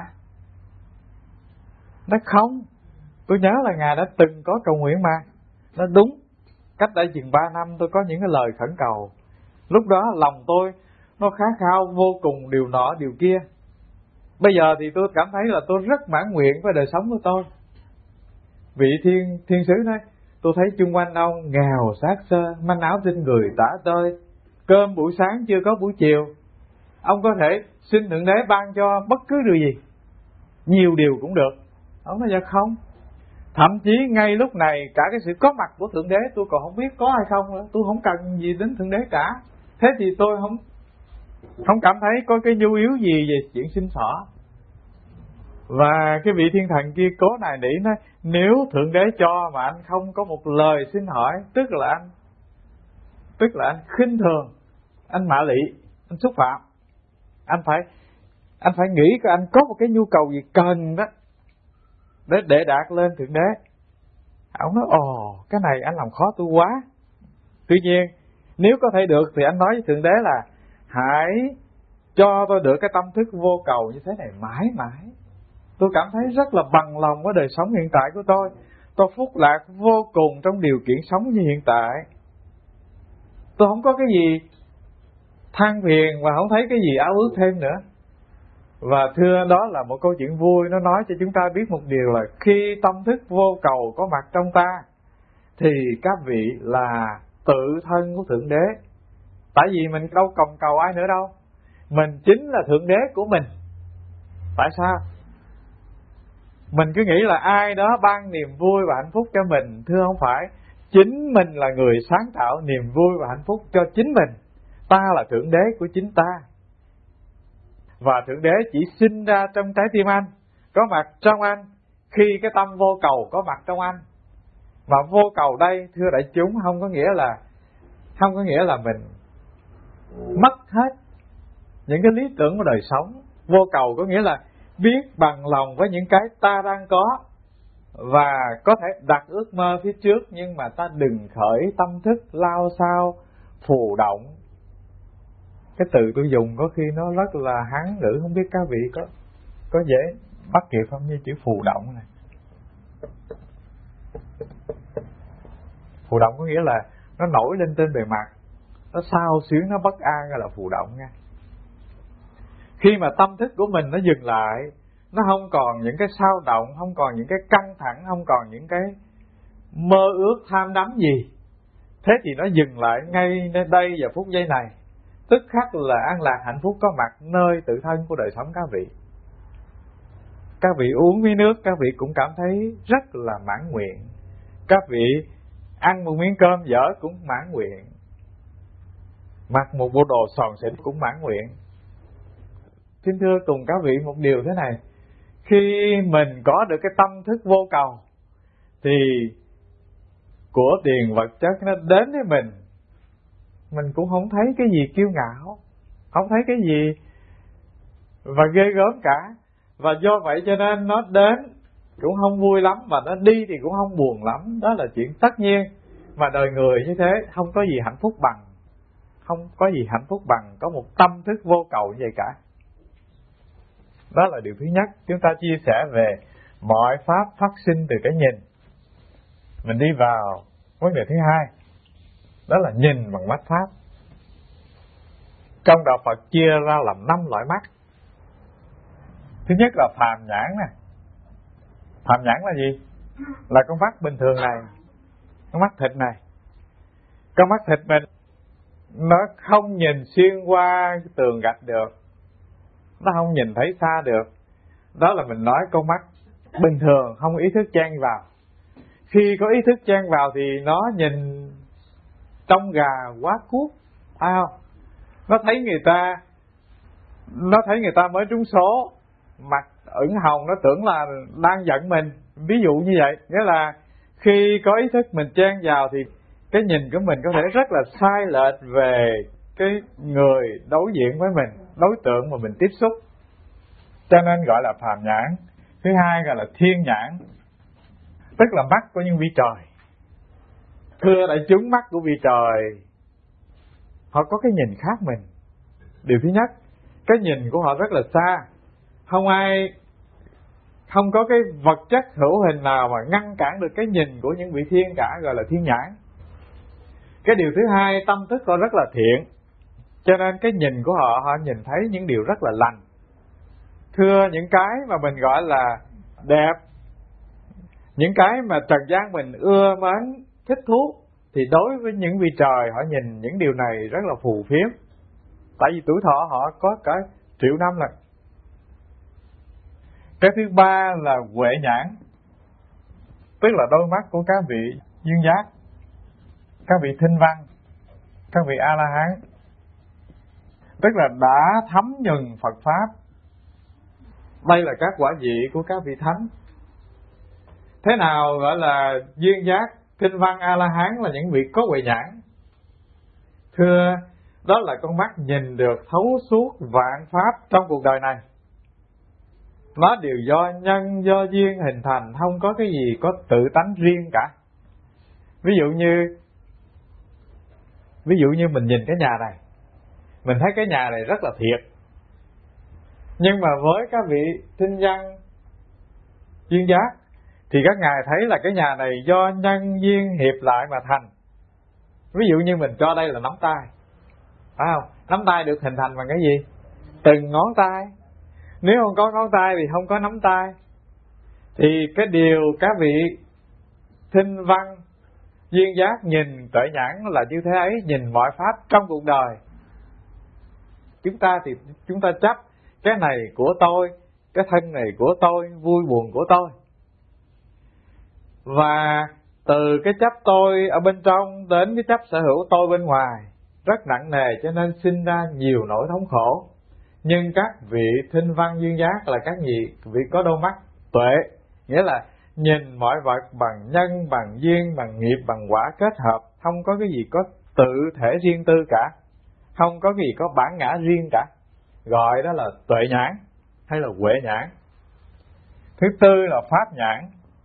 Nói không, tôi nhớ là Ngài đã từng có cầu nguyện mà. Nó đúng, cách đây chừng 3 năm tôi có những cái lời khẩn cầu. Lúc đó lòng tôi nó khát khao vô cùng điều nọ điều kia. Bây giờ thì tôi cảm thấy là tôi rất mãn nguyện với đời sống của tôi. Vị thiên sứ nói, tôi thấy chung quanh ông nghèo xác xơ, manh áo trên người tả tơi, cơm buổi sáng chưa có buổi chiều. Ông có thể xin Thượng Đế ban cho bất cứ điều gì, nhiều điều cũng được. Ông nói dạ không. Thậm chí ngay lúc này cả cái sự có mặt của Thượng Đế tôi còn không biết có hay không nữa. Tôi không cần gì đến Thượng Đế cả. Thế thì tôi không cảm thấy có cái nhu yếu gì về chuyện xin xỏ. Và cái vị thiên thần kia cố nài nỉ nói, nếu Thượng Đế cho mà anh không có một lời xin hỏi, tức là anh khinh thường, anh mạ lị, anh xúc phạm. Anh phải nghĩ coi anh có một cái nhu cầu gì cần đó để đạt lên Thượng Đế. Ông nói, cái này anh làm khó tôi quá. Tuy nhiên nếu có thể được thì anh nói với Thượng Đế là hãy cho tôi được cái tâm thức vô cầu như thế này mãi mãi. Tôi cảm thấy rất là bằng lòng với đời sống hiện tại của tôi. Tôi phúc lạc vô cùng trong điều kiện sống như hiện tại. Tôi không có cái gì than phiền và không thấy cái gì ao ước thêm nữa. Và thưa, đó là một câu chuyện vui, nó nói cho chúng ta biết một điều là khi tâm thức vô cầu có mặt trong ta thì các vị là tự thân của Thượng Đế. Tại vì mình đâu cần cầu ai nữa đâu, mình chính là Thượng Đế của mình. Tại sao? Mình cứ nghĩ là ai đó ban niềm vui và hạnh phúc cho mình. Thưa, không phải. Chính mình là người sáng tạo niềm vui và hạnh phúc cho chính mình. Ta là Thượng Đế của chính ta. Và Thượng Đế chỉ sinh ra trong trái tim anh, có mặt trong anh khi cái tâm vô cầu có mặt trong anh. Mà vô cầu đây, thưa đại chúng, không có nghĩa là mình mất hết những cái lý tưởng của đời sống. Vô cầu có nghĩa là biết bằng lòng với những cái ta đang có, và có thể đặt ước mơ phía trước, nhưng mà ta đừng khởi tâm thức lao sao, phù động. Cái từ tôi dùng có khi nó rất là Hán ngữ, không biết các vị có dễ bắt kịp không, như chữ phù động này. Phù động có nghĩa là nó nổi lên trên bề mặt, nó xao xuyến, nó bất an, gọi là phù động nha. Khi mà tâm thức của mình nó dừng lại, nó không còn những cái xao động, không còn những cái căng thẳng, không còn những cái mơ ước tham đắm gì, thế thì nó dừng lại ngay đây và phút giây này, tức khắc là an lạc hạnh phúc có mặt nơi tự thân của đời sống các vị. Các vị uống miếng nước, các vị cũng cảm thấy rất là mãn nguyện. Các vị ăn một miếng cơm dở cũng mãn nguyện. Mặc một bộ đồ xòn xỉnh cũng mãn nguyện. Xin thưa cùng các vị một điều thế này, khi mình có được cái tâm thức vô cầu thì của tiền vật chất nó đến với mình cũng không thấy cái gì kiêu ngạo, không thấy cái gì và ghê gớm cả. Và do vậy cho nên nó đến cũng không vui lắm, và nó đi thì cũng không buồn lắm. Đó là chuyện tất nhiên. Mà đời người như thế, không có gì hạnh phúc bằng, không có gì hạnh phúc bằng có một tâm thức vô cầu như vậy cả. Đó là điều thứ nhất. Chúng ta chia sẻ về mọi pháp phát sinh từ cái nhìn. Mình đi vào vấn đề thứ hai, đó là nhìn bằng mắt pháp. Trong đạo Phật chia ra làm 5 loại mắt. Thứ nhất là phàm nhãn nè. Phàm nhãn là gì? Là con mắt bình thường này, con mắt thịt này. Con mắt thịt mình nó không nhìn xuyên qua tường gạch được, nó không nhìn thấy xa được. Đó là mình nói con mắt bình thường, không ý thức chen vào. Khi có ý thức chen vào thì nó nhìn trong gà quá cuốc, phải không? Nó thấy người ta mới trúng số, mặt ửng hồng, nó tưởng là đang giận mình. Ví dụ như vậy. Nghĩa là khi có ý thức mình chen vào thì cái nhìn của mình có thể rất là sai lệch về cái người đối diện với mình, đối tượng mà mình tiếp xúc. Cho nên gọi là phàm nhãn. Thứ hai gọi là thiên nhãn, tức là mắt của những vị trời. Thưa đại chúng, mắt của vị trời họ có cái nhìn khác mình. Điều thứ nhất, cái nhìn của họ rất là xa. Không có cái vật chất hữu hình nào mà ngăn cản được cái nhìn của những vị thiên cả, gọi là thiên nhãn. Cái điều thứ hai, tâm thức họ rất là thiện, cho nên cái nhìn của họ nhìn thấy những điều rất là lành. Thưa, những cái mà mình gọi là đẹp, những cái mà trần gian mình ưa mến, thích thú, thì đối với những vị trời họ nhìn những điều này rất là phù phiếm. Tại vì tuổi thọ họ có cả 1.000.000 năm lần. Cái thứ ba là huệ nhãn, tức là đôi mắt của các vị duyên giác, các vị thinh văn, các vị A-la-hán, tức là đã thấm nhuần Phật Pháp, Đây là các quả vị của các vị thánh. Thế nào gọi là duyên giác, kinh văn, A-la-hán là những vị có huệ nhãn? Thưa, đó là con mắt nhìn được thấu suốt vạn pháp trong cuộc đời này. Nó đều do nhân, do duyên hình thành, không có cái gì có tự tánh riêng cả. Ví dụ như mình nhìn cái nhà này, mình thấy cái nhà này rất là thiệt. Nhưng mà với các vị tinh văn duyên giác thì các ngài thấy là cái nhà này do nhân duyên hiệp lại mà thành. Ví dụ như mình cho đây là nắm tay, phải không? Nắm tay được hình thành bằng cái gì? Từng ngón tay. Nếu không có ngón tay thì không có nắm tay. Thì cái điều các vị thinh văn duyên giác nhìn tuệ nhãn là như thế ấy, nhìn mọi pháp trong cuộc đời. Chúng ta chấp cái này của tôi, cái thân này của tôi, vui buồn của tôi. Và từ cái chấp tôi ở bên trong đến cái chấp sở hữu tôi bên ngoài rất nặng nề, cho nên sinh ra nhiều nỗi thống khổ. Nhưng các vị thinh văn duyên giác là các vị có đôi mắt tuệ, nghĩa là nhìn mọi vật bằng nhân, bằng duyên, bằng nghiệp, bằng quả kết hợp, không có cái gì có tự thể riêng tư cả, không có cái gì có bản ngã riêng cả, gọi đó là tuệ nhãn hay là huệ nhãn. Thứ tư là pháp nhãn,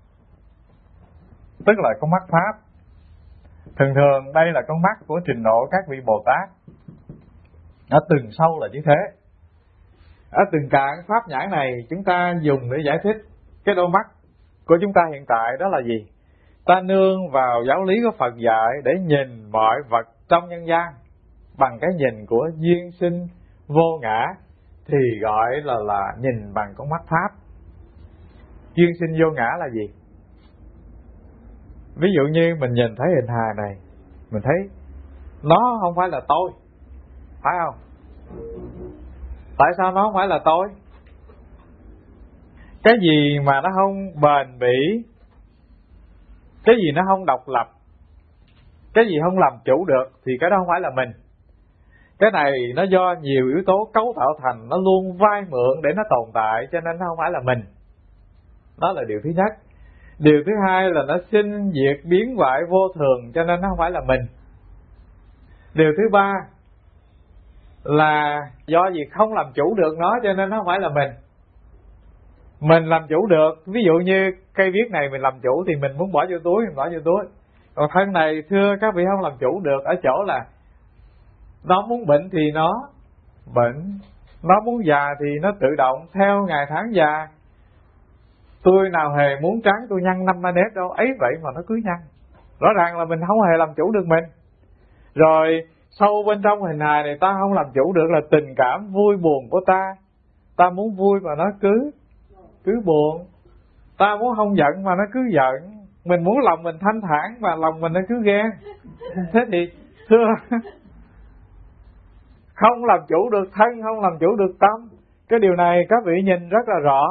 tức là con mắt pháp. Thường thường đây là con mắt của trình độ các vị Bồ Tát, ở từng sâu là như thế. Ở từng cạn pháp nhãn này chúng ta dùng để giải thích cái đôi mắt của chúng ta hiện tại đó là gì? Ta nương vào giáo lý của Phật dạy để nhìn mọi vật trong nhân gian bằng cái nhìn của duyên sinh vô ngã, thì gọi là nhìn bằng con mắt pháp. Duyên sinh vô ngã là gì? Ví dụ như mình nhìn thấy hình hài này, mình thấy nó không phải là tôi, phải không? Tại sao nó không phải là tôi? Cái gì mà nó không bền bỉ, cái gì nó không độc lập, cái gì không làm chủ được thì cái đó không phải là mình. Cái này nó do nhiều yếu tố cấu tạo thành, nó luôn vay mượn để nó tồn tại, cho nên nó không phải là mình. Đó là điều thứ nhất. Điều thứ hai là nó sinh diệt biến hoại vô thường, cho nên nó không phải là mình. Điều thứ ba là do gì không làm chủ được nó, cho nên nó không phải là mình. Mình làm chủ được, ví dụ như cây viết này mình làm chủ thì mình muốn bỏ vô túi, mình bỏ vô túi. Còn thân này thưa các vị không làm chủ được ở chỗ là nó muốn bệnh thì nó bệnh, nó muốn già thì nó tự động theo ngày tháng già. Tôi nào hề muốn trắng tôi nhăn 5 nếp đâu, ấy vậy mà nó cứ nhăn. Rõ ràng là mình không hề làm chủ được mình. Rồi sâu bên trong hình hài này ta không làm chủ được là tình cảm vui buồn của ta. Ta muốn vui mà nó cứ buồn. Ta muốn không giận mà nó cứ giận. Mình muốn lòng mình thanh thản mà lòng mình nó cứ ghen. Thế thì thưa, không làm chủ được thân, không làm chủ được tâm. Cái điều này các vị nhìn rất là rõ.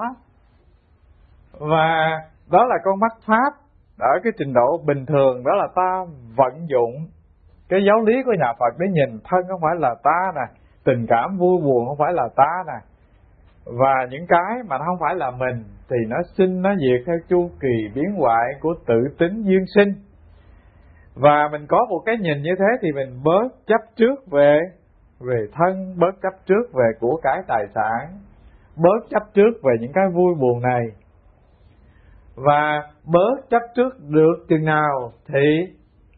Và đó là con mắt pháp. Ở cái trình độ bình thường đó là ta vận dụng cái giáo lý của nhà Phật để nhìn thân không phải là ta nè, tình cảm vui buồn không phải là ta nè, và những cái mà nó không phải là mình thì nó sinh nó diệt theo chu kỳ biến hoại của tự tính duyên sinh. Và mình có một cái nhìn như thế thì mình bớt chấp trước về thân, bớt chấp trước về của cải tài sản, bớt chấp trước về những cái vui buồn này. Và bớt chấp trước được chừng nào thì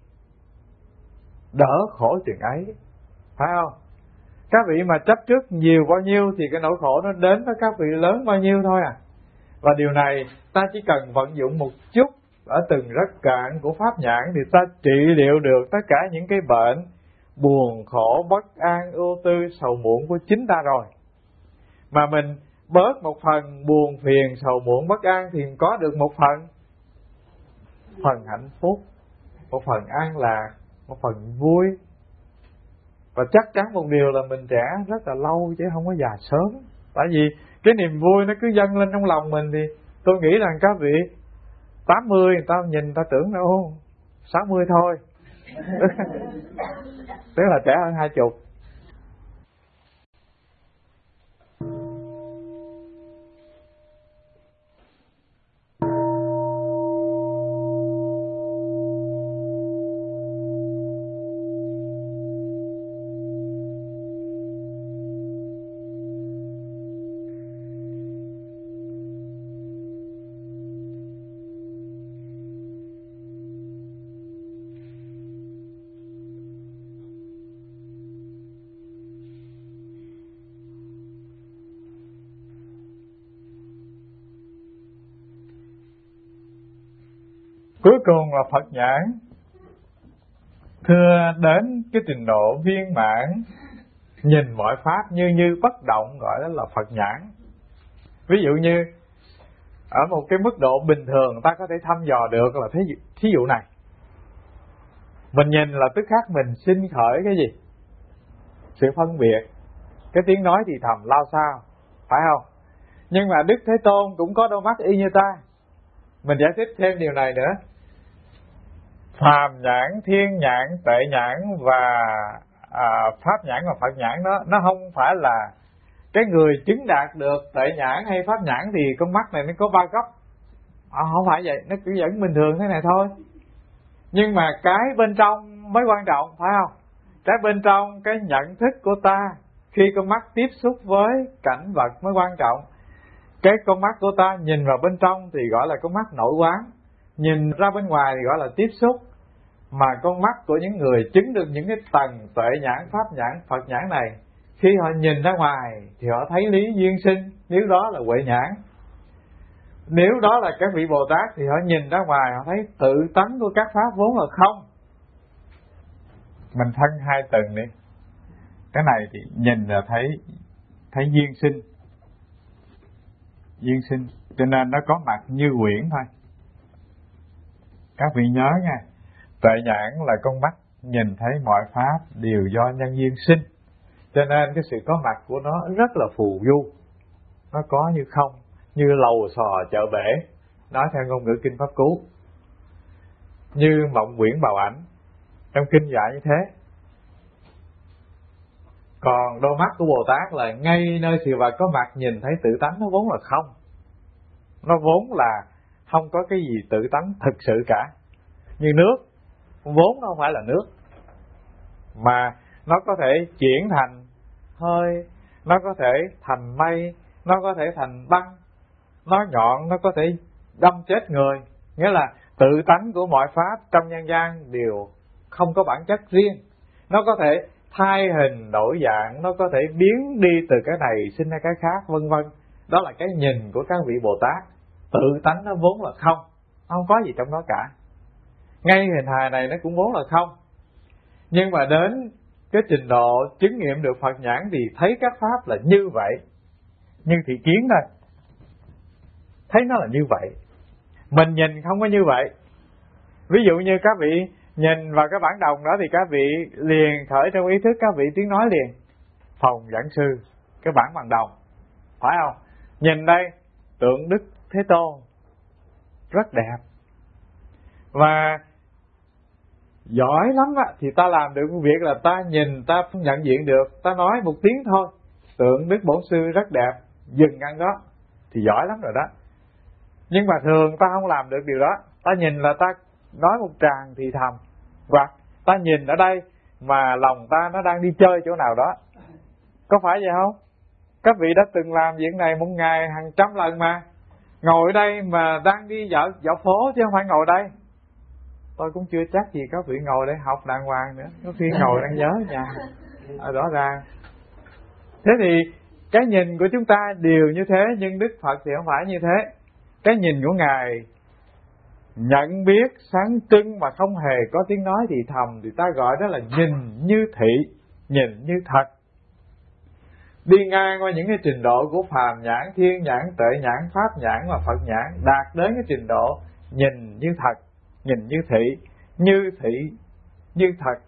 đỡ khổ chừng ấy, phải không? Các vị mà chấp trước nhiều bao nhiêu thì cái nỗi khổ nó đến với các vị lớn bao nhiêu thôi à. Và điều này ta chỉ cần vận dụng một chút ở từng rất cạn của pháp nhãn thì ta trị liệu được tất cả những cái bệnh buồn khổ, bất an, ưu tư, sầu muộn của chính ta rồi. Mà mình bớt một phần buồn phiền, sầu muộn, bất an thì có được một phần hạnh phúc, một phần an lạc, một phần vui. Và chắc chắn một điều là mình trẻ rất là lâu chứ không có già sớm. Tại vì cái niềm vui nó cứ dâng lên trong lòng mình thì tôi nghĩ rằng các vị 80 người ta nhìn người ta tưởng là 60 thôi. Tức là trẻ hơn 20. Cuối cùng là Phật nhãn. Thưa đến cái trình độ viên mãn, nhìn mọi pháp như bất động, gọi đó là Phật nhãn. Ví dụ như ở một cái mức độ bình thường ta có thể thăm dò được là thí dụ này, mình nhìn là tức khắc mình sinh khởi cái gì? Sự phân biệt. Cái tiếng nói thì thầm lao sao, phải không? Nhưng mà Đức Thế Tôn cũng có đôi mắt y như ta. Mình giải thích thêm điều này nữa. Phàm nhãn, thiên nhãn, tệ nhãn và pháp nhãn và Phật nhãn đó, nó không phải là cái người chứng đạt được tệ nhãn hay pháp nhãn thì con mắt này nó có ba góc. Không phải vậy, nó cứ vẫn bình thường thế này thôi. Nhưng mà cái bên trong mới quan trọng, phải không? Cái bên trong, cái nhận thức của ta khi con mắt tiếp xúc với cảnh vật mới quan trọng. Cái con mắt của ta nhìn vào bên trong thì gọi là con mắt nội quán, nhìn ra bên ngoài thì gọi là tiếp xúc. Mà con mắt của những người chứng được những cái tầng tuệ nhãn, pháp nhãn, Phật nhãn này, khi họ nhìn ra ngoài thì họ thấy lý duyên sinh, nếu đó là huệ nhãn. Nếu đó là các vị Bồ Tát thì họ nhìn ra ngoài, họ thấy tự tánh của các pháp vốn là không. Mình phân hai tầng đi. Cái này thì nhìn là thấy duyên sinh. Duyên sinh, cho nên nó có mặt như quyển thôi. Các vị nhớ nha, tuệ nhãn là con mắt nhìn thấy mọi pháp đều do nhân duyên sinh. Cho nên cái sự có mặt của nó rất là phù du. Nó có như không, như lầu xò chợ bể, nói theo ngôn ngữ Kinh Pháp Cú. Như mộng quyển bào ảnh, trong kinh dạy như thế. Còn đôi mắt của Bồ Tát là ngay nơi sự vật có mặt nhìn thấy tự tánh nó vốn là không. Nó vốn là không có cái gì tự tánh thực sự cả. Như nước, vốn nó không phải là nước, mà nó có thể chuyển thành hơi, nó có thể thành mây, nó có thể thành băng, nó nhọn, nó có thể đâm chết người. Nghĩa là tự tánh của mọi pháp trong nhân gian đều không có bản chất riêng. Nó có thể thay hình đổi dạng, nó có thể biến đi từ cái này sinh ra cái khác, vân vân. Đó là cái nhìn của các vị Bồ Tát. Tự tánh nó vốn là không có gì trong đó cả. Ngay hình hài này nó cũng vốn là không. Nhưng mà đến cái trình độ chứng nghiệm được Phật nhãn thì thấy các pháp là như vậy, như thị kiến thôi, thấy nó là như vậy. Mình nhìn không có như vậy. Ví dụ như các vị nhìn vào cái bản đồng đó thì các vị liền khởi trong ý thức các vị tiếng nói liền: Phòng Giảng Sư, cái bản bằng đồng, phải không? Nhìn đây, tượng Đức Thế Tôn rất đẹp, và giỏi lắm á, thì ta làm được một việc là ta nhìn, ta nhận diện được, ta nói một tiếng thôi, tượng Đức Bổn Sư rất đẹp, dừng ăn đó, thì giỏi lắm rồi đó. Nhưng mà thường ta không làm được điều đó. Ta nhìn là ta nói một tràng thì thầm, hoặc ta nhìn ở đây mà lòng ta nó đang đi chơi chỗ nào đó. Có phải vậy không? Các vị đã từng làm việc này một ngày hàng trăm lần mà. Ngồi ở đây mà đang đi dạo phố chứ không phải ngồi đây. Tôi cũng chưa chắc gì các vị ngồi để học đàng hoàng nữa, có khi ngồi đang nhớ nhà. Rõ ràng. Thế thì cái nhìn của chúng ta đều như thế, nhưng Đức Phật thì không phải như thế. Cái nhìn của Ngài nhận biết sáng trưng mà không hề có tiếng nói thì thầm, thì ta gọi đó là nhìn như thị, nhìn như thật. Đi ngang qua những cái trình độ của phàm nhãn, thiên nhãn, tuệ nhãn, pháp nhãn và Phật nhãn, đạt đến cái trình độ nhìn như thật, nhìn như thị, như thật,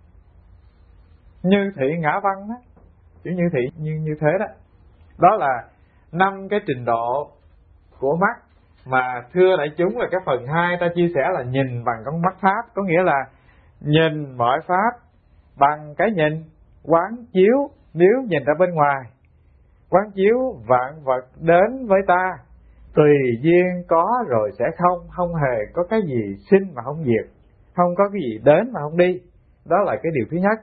như thị ngã văn đó, chữ như thị như thế đó. Đó là 5 cái trình độ của mắt mà thưa đại chúng là cái phần 2 ta chia sẻ là nhìn bằng con mắt pháp, có nghĩa là nhìn mọi pháp bằng cái nhìn quán chiếu. Nếu nhìn ra bên ngoài, quán chiếu vạn vật đến với ta tùy duyên có rồi sẽ không hề có cái gì sinh mà không diệt, không có cái gì đến mà không đi. Đó là cái điều thứ nhất.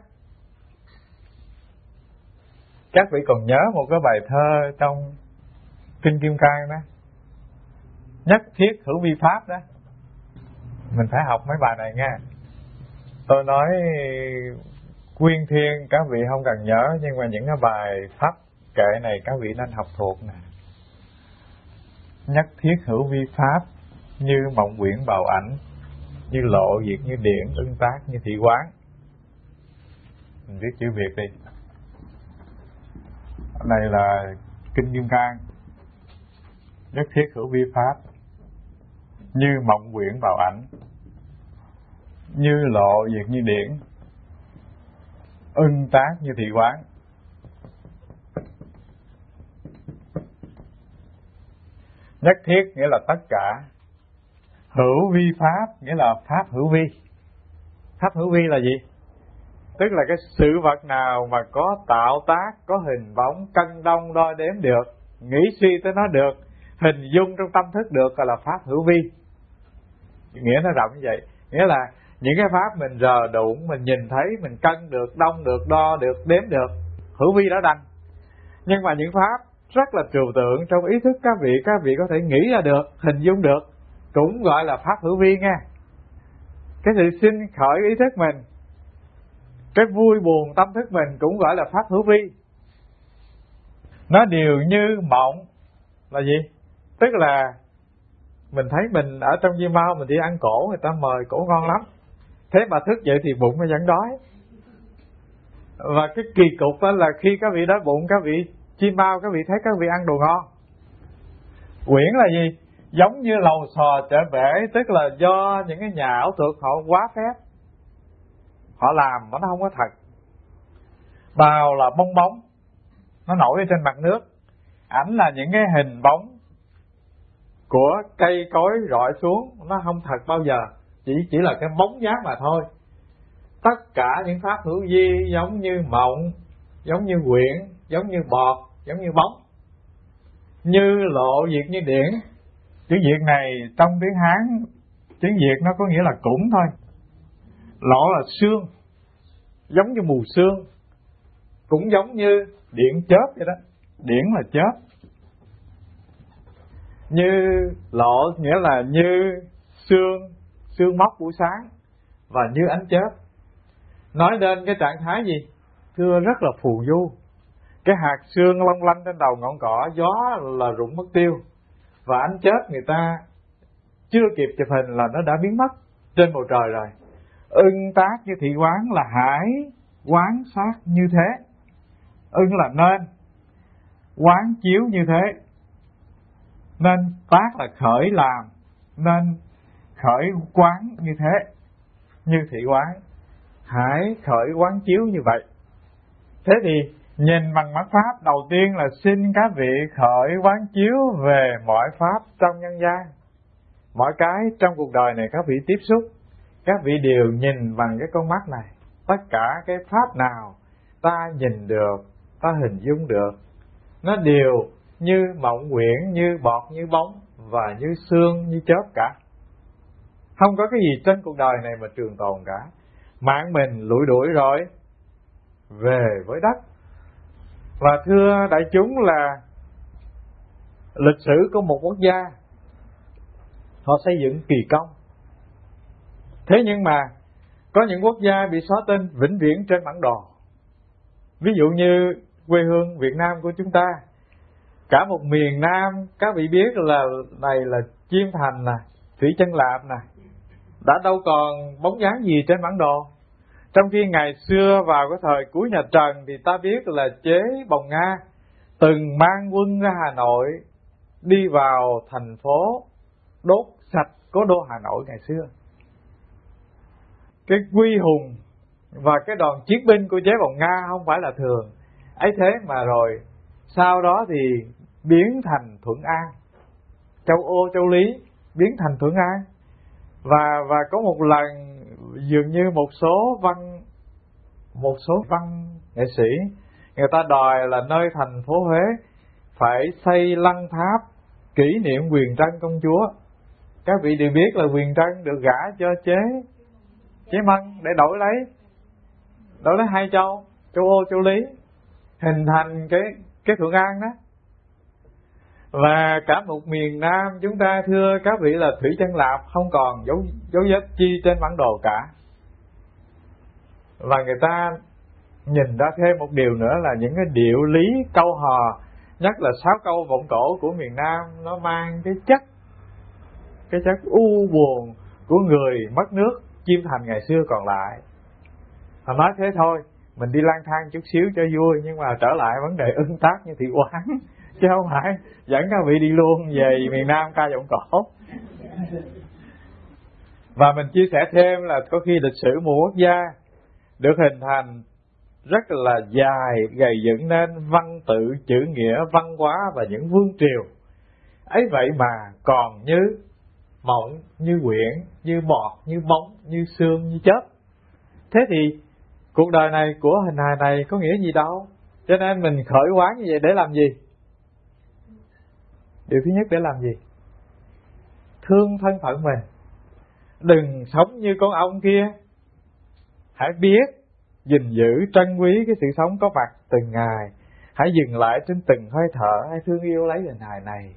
Các vị còn nhớ một cái bài thơ trong Kinh Kim Cang đó, nhất thiết hữu vi pháp đó. Mình phải học mấy bài này nha. Tôi nói quyên thiên các vị không cần nhớ, nhưng mà những cái bài pháp kệ này các vị nên học thuộc nè. Nhất thiết hữu vi pháp, như mộng quyển bào ảnh, như lộ diệt như điển, ưng tác như thị quán. Mình viết chữ Việt đi. Ở đây là Kinh Kim Cang. Nhất thiết hữu vi pháp, như mộng quyển vào ảnh, như lộ diệt như điển, ưng tác như thị quán. Nhất thiết nghĩa là tất cả, hữu vi pháp nghĩa là pháp hữu vi. Pháp hữu vi là gì? Tức là cái sự vật nào mà có tạo tác, có hình bóng, cân đong đo đếm được, nghĩ suy tới nó được, hình dung trong tâm thức được, gọi là pháp hữu vi. Nghĩa nó rộng như vậy. Nghĩa là những cái pháp mình rờ đụng, mình nhìn thấy, mình cân được, đong được, đo được, đếm được, hữu vi đã đành. Nhưng mà những pháp rất là trừu tượng trong ý thức các vị có thể nghĩ ra được, hình dung được, cũng gọi là pháp hữu vi nha. Cái sự sinh khởi ý thức mình, cái vui buồn tâm thức mình cũng gọi là pháp hữu vi. Nó đều như mộng là gì? Tức là mình thấy mình ở trong Di Mao, mình đi ăn cổ, người ta mời cổ ngon lắm, thế mà thức dậy thì bụng nó vẫn đói. Và cái kỳ cục đó là khi các vị đói bụng, các vị Di Mao, các vị thấy các vị ăn đồ ngon. Quyển là gì? Giống như lầu xò chợ bể, tức là do những cái nhà ảo thuật họ quá phép, họ làm mà nó không có thật. Bào là bong bóng, nó nổi ở trên mặt nước. Ảnh là những cái hình bóng của cây cối rọi xuống, nó không thật bao giờ, chỉ là cái bóng dáng mà thôi. Tất cả những pháp hữu vi giống như mộng, giống như quyển, giống như bọt, giống như bóng, như lộ diệt như điển. Chữ Việt này trong tiếng Hán, tiếng Việt nó có nghĩa là cũng thôi. Lộ là sương, giống như mù sương, cũng giống như điện chớp vậy đó. Điển là chớp. Như lộ nghĩa là như sương móc buổi sáng, và như ánh chớp. Nói đến cái trạng thái gì? Thưa rất là phù du. Cái hạt sương long lanh trên đầu ngọn cỏ, gió là rụng mất tiêu, và ánh chớp người ta chưa kịp chụp hình là nó đã biến mất trên bầu trời rồi. Ưng tác như thị quán là hải quán sát như thế. Ưng là nên, quán chiếu như thế. Nên tác là khởi làm, nên khởi quán như thế, như thị quán. Hãy khởi quán chiếu như vậy. Thế thì nhìn bằng mắt pháp, đầu tiên là xin các vị khởi quán chiếu về mọi pháp trong nhân gian. Mọi cái trong cuộc đời này các vị tiếp xúc, các vị đều nhìn bằng cái con mắt này. Tất cả cái pháp nào ta nhìn được, ta hình dung được, nó đều như mộng quyển, như bọt, như bóng, và như sương, như chớp cả. Không có cái gì trên cuộc đời này mà trường tồn cả. Mạng mình lủi đuổi rồi, về với đất. Và thưa đại chúng là lịch sử của một quốc gia, họ xây dựng kỳ công. Thế nhưng mà có những quốc gia bị xóa tên vĩnh viễn trên bản đồ. Ví dụ như quê hương Việt Nam của chúng ta, cả một miền Nam các vị biết là này là Chiêm Thành nè, Thủy Chân Lạp nè, đã đâu còn bóng dáng gì trên bản đồ. Trong khi ngày xưa vào cái thời cuối nhà Trần thì ta biết là chế Bồng Nga từng mang quân ra Hà Nội, đi vào thành phố đốt sạch cố đô Hà Nội ngày xưa. Cái quy hùng và cái đoàn chiến binh của chế Bồng Nga không phải là thường. Ấy thế mà rồi sau đó thì biến thành Thuận An, châu Ô châu Lý biến thành Thuận An. Và có một lần dường như một số văn nghệ sĩ người ta đòi là nơi thành phố Huế phải xây lăng tháp kỷ niệm Quyền Trân công chúa. Các vị đều biết là Quyền Trân được gả cho chế Mân để đổi lấy hai châu Ô châu Lý, hình thành cái Thuận An đó. Và cả một miền Nam chúng ta thưa các vị là Thủy Chân Lạp không còn dấu vết chi trên bản đồ cả. Và người ta nhìn ra thêm một điều nữa là những cái điệu lý câu hò, nhất là 6 câu vọng cổ của miền Nam, nó mang cái chất u buồn, của người mất nước, chim thành ngày xưa còn lại. Họ nói thế thôi, mình đi lang thang chút xíu cho vui, nhưng mà trở lại vấn đề ưng tác như thị oán, chứ không phải dẫn các vị đi luôn về miền Nam ca giọng cổ. Và mình chia sẻ thêm là có khi lịch sử một quốc gia được hình thành rất là dài, gầy dựng nên văn tự, chữ nghĩa, văn hóa và những vương triều. Ấy vậy mà còn như mộng, như quyển, như bọt, như bóng, như sương, như chớp. Thế thì cuộc đời này của hình hài này có nghĩa gì đâu. Cho nên mình khởi quán như vậy để làm gì? Điều thứ nhất để làm gì? Thương thân phận mình. Đừng sống như con ong kia. Hãy biết gìn giữ, trân quý cái sự sống có mặt từng ngày. Hãy dừng lại trên từng hơi thở. Hãy thương yêu lấy hình hài này.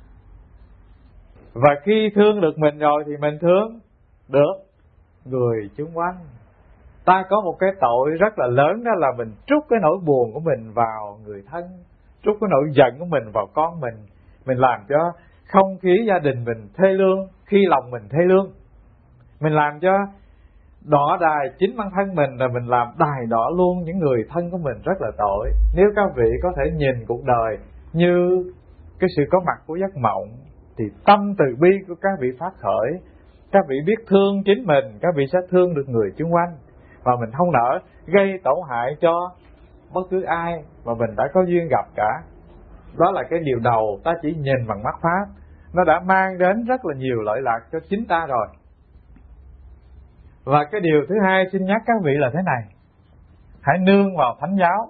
Và khi thương được mình rồi thì mình thương được người xung quanh. Ta có một cái tội rất là lớn, đó là mình trút cái nỗi buồn của mình vào người thân, trút cái nỗi giận của mình vào con mình. Mình làm cho không khí gia đình mình thê lương, khi lòng mình thê lương. Mình làm cho đỏ đài chính bản thân mình, là mình làm đài đỏ luôn những người thân của mình, rất là tội. Nếu các vị có thể nhìn cuộc đời như cái sự có mặt của giấc mộng, thì tâm từ bi của các vị phát khởi. Các vị biết thương chính mình, các vị sẽ thương được người xung quanh. Và mình không nỡ gây tổn hại cho bất cứ ai mà mình đã có duyên gặp cả. Đó là cái điều đầu, ta chỉ nhìn bằng mắt pháp, nó đã mang đến rất là nhiều lợi lạc cho chính ta rồi. Và cái điều thứ hai xin nhắc các vị là thế này: hãy nương vào thánh giáo.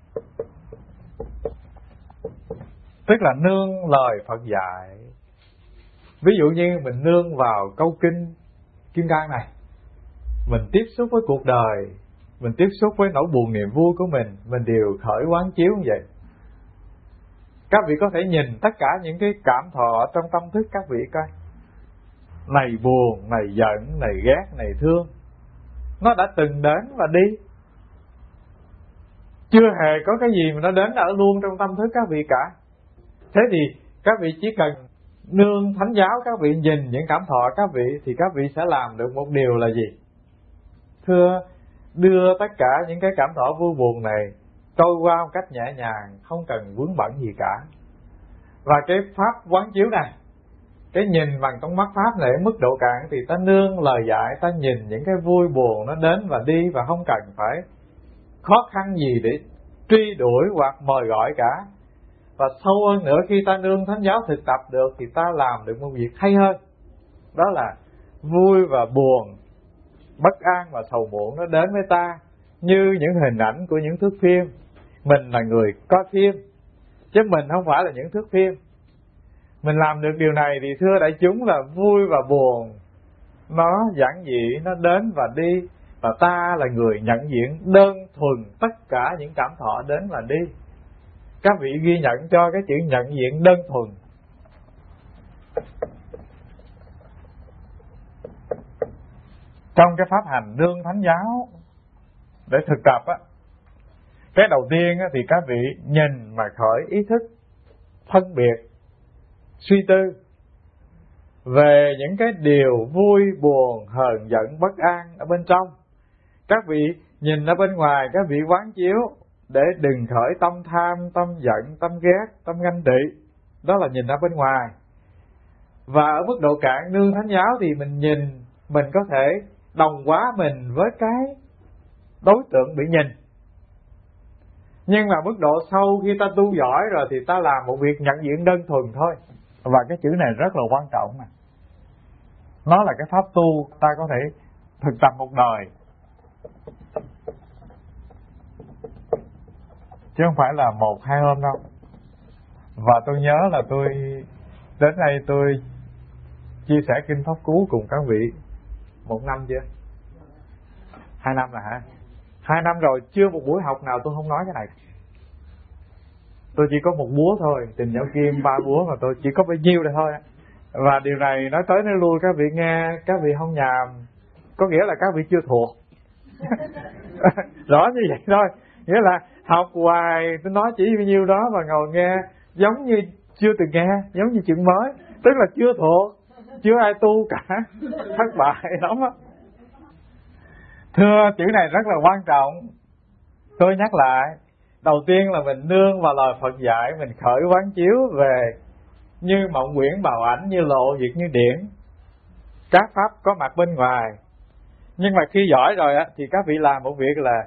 Tức là nương lời Phật dạy. Ví dụ như mình nương vào câu kinh Kim Cang này, mình tiếp xúc với cuộc đời, mình tiếp xúc với nỗi buồn niềm vui của mình đều khởi quán chiếu như vậy. Các vị có thể nhìn tất cả những cái cảm thọ trong tâm thức các vị coi. Này buồn, này giận, này ghét, này thương, nó đã từng đến và đi. Chưa hề có cái gì mà nó đến ở luôn trong tâm thức các vị cả. Thế thì các vị chỉ cần nương thánh giáo, các vị nhìn những cảm thọ các vị, thì các vị sẽ làm được một điều là gì? Thưa, đưa tất cả những cái cảm thọ vui buồn này trôi qua một cách nhẹ nhàng, không cần vướng bận gì cả. Và cái pháp quán chiếu này, cái nhìn bằng con mắt pháp này ở mức độ cạn, thì ta nương lời dạy, ta nhìn những cái vui buồn nó đến và đi, và không cần phải khó khăn gì để truy đuổi hoặc mời gọi cả. Và sâu hơn nữa, khi ta nương thánh giáo thực tập được thì ta làm được một việc hay hơn. Đó là vui và buồn, bất an và sầu muộn nó đến với ta như những hình ảnh của những thước phim. Mình là người coi phim, chứ mình không phải là những thước phim. Mình làm được điều này thì thưa đại chúng là vui và buồn nó giản dị, nó đến và đi. Và ta là người nhận diện đơn thuần tất cả những cảm thọ đến và đi. Các vị ghi nhận cho cái chữ nhận diện đơn thuần. Trong cái pháp hành nương thánh giáo để thực tập á, cái đầu tiên á, thì các vị nhìn mà khởi ý thức phân biệt, suy tư về những cái điều vui, buồn, hờn, giận, bất an ở bên trong. Các vị nhìn ở bên ngoài, các vị quán chiếu để đừng khởi tâm tham, tâm giận, tâm ghét, tâm ganh tị. Đó là nhìn ở bên ngoài. Và ở mức độ cạn nương thánh giáo thì mình nhìn, mình có thể đồng hóa mình với cái đối tượng bị nhìn. Nhưng mà mức độ sâu, khi ta tu giỏi rồi thì ta làm một việc nhận diện đơn thuần thôi. Và cái chữ này rất là quan trọng nè. Nó là cái pháp tu ta có thể thực tập một đời, chứ không phải là 1-2 hôm đâu. Và tôi nhớ là tôi đến đây tôi chia sẻ kinh pháp cú cùng các vị 1 năm chưa? 2 năm là hả? 2 năm rồi, chưa một buổi học nào tôi không nói cái này. Tôi chỉ có một búa thôi, Tình Dạo Kim 3 búa mà tôi chỉ có bấy nhiêu đây thôi. Và điều này nói tới nói lui các vị nghe, các vị không nhàm, có nghĩa là các vị chưa thuộc. Rõ như vậy thôi. Nghĩa là học hoài, tôi nói chỉ bao nhiêu đó mà ngồi nghe giống như chưa từng nghe, giống như chuyện mới, tức là chưa thuộc. chưa ai tu cả. Thất bại lắm á. Thưa, chữ này rất là quan trọng. Tôi nhắc lại, đầu tiên là mình nương vào lời Phật dạy, mình khởi quán chiếu về như mộng quyển bào ảnh, như lộ diệt như điển, các pháp có mặt bên ngoài. Nhưng mà khi giỏi rồi á, thì các vị làm một việc là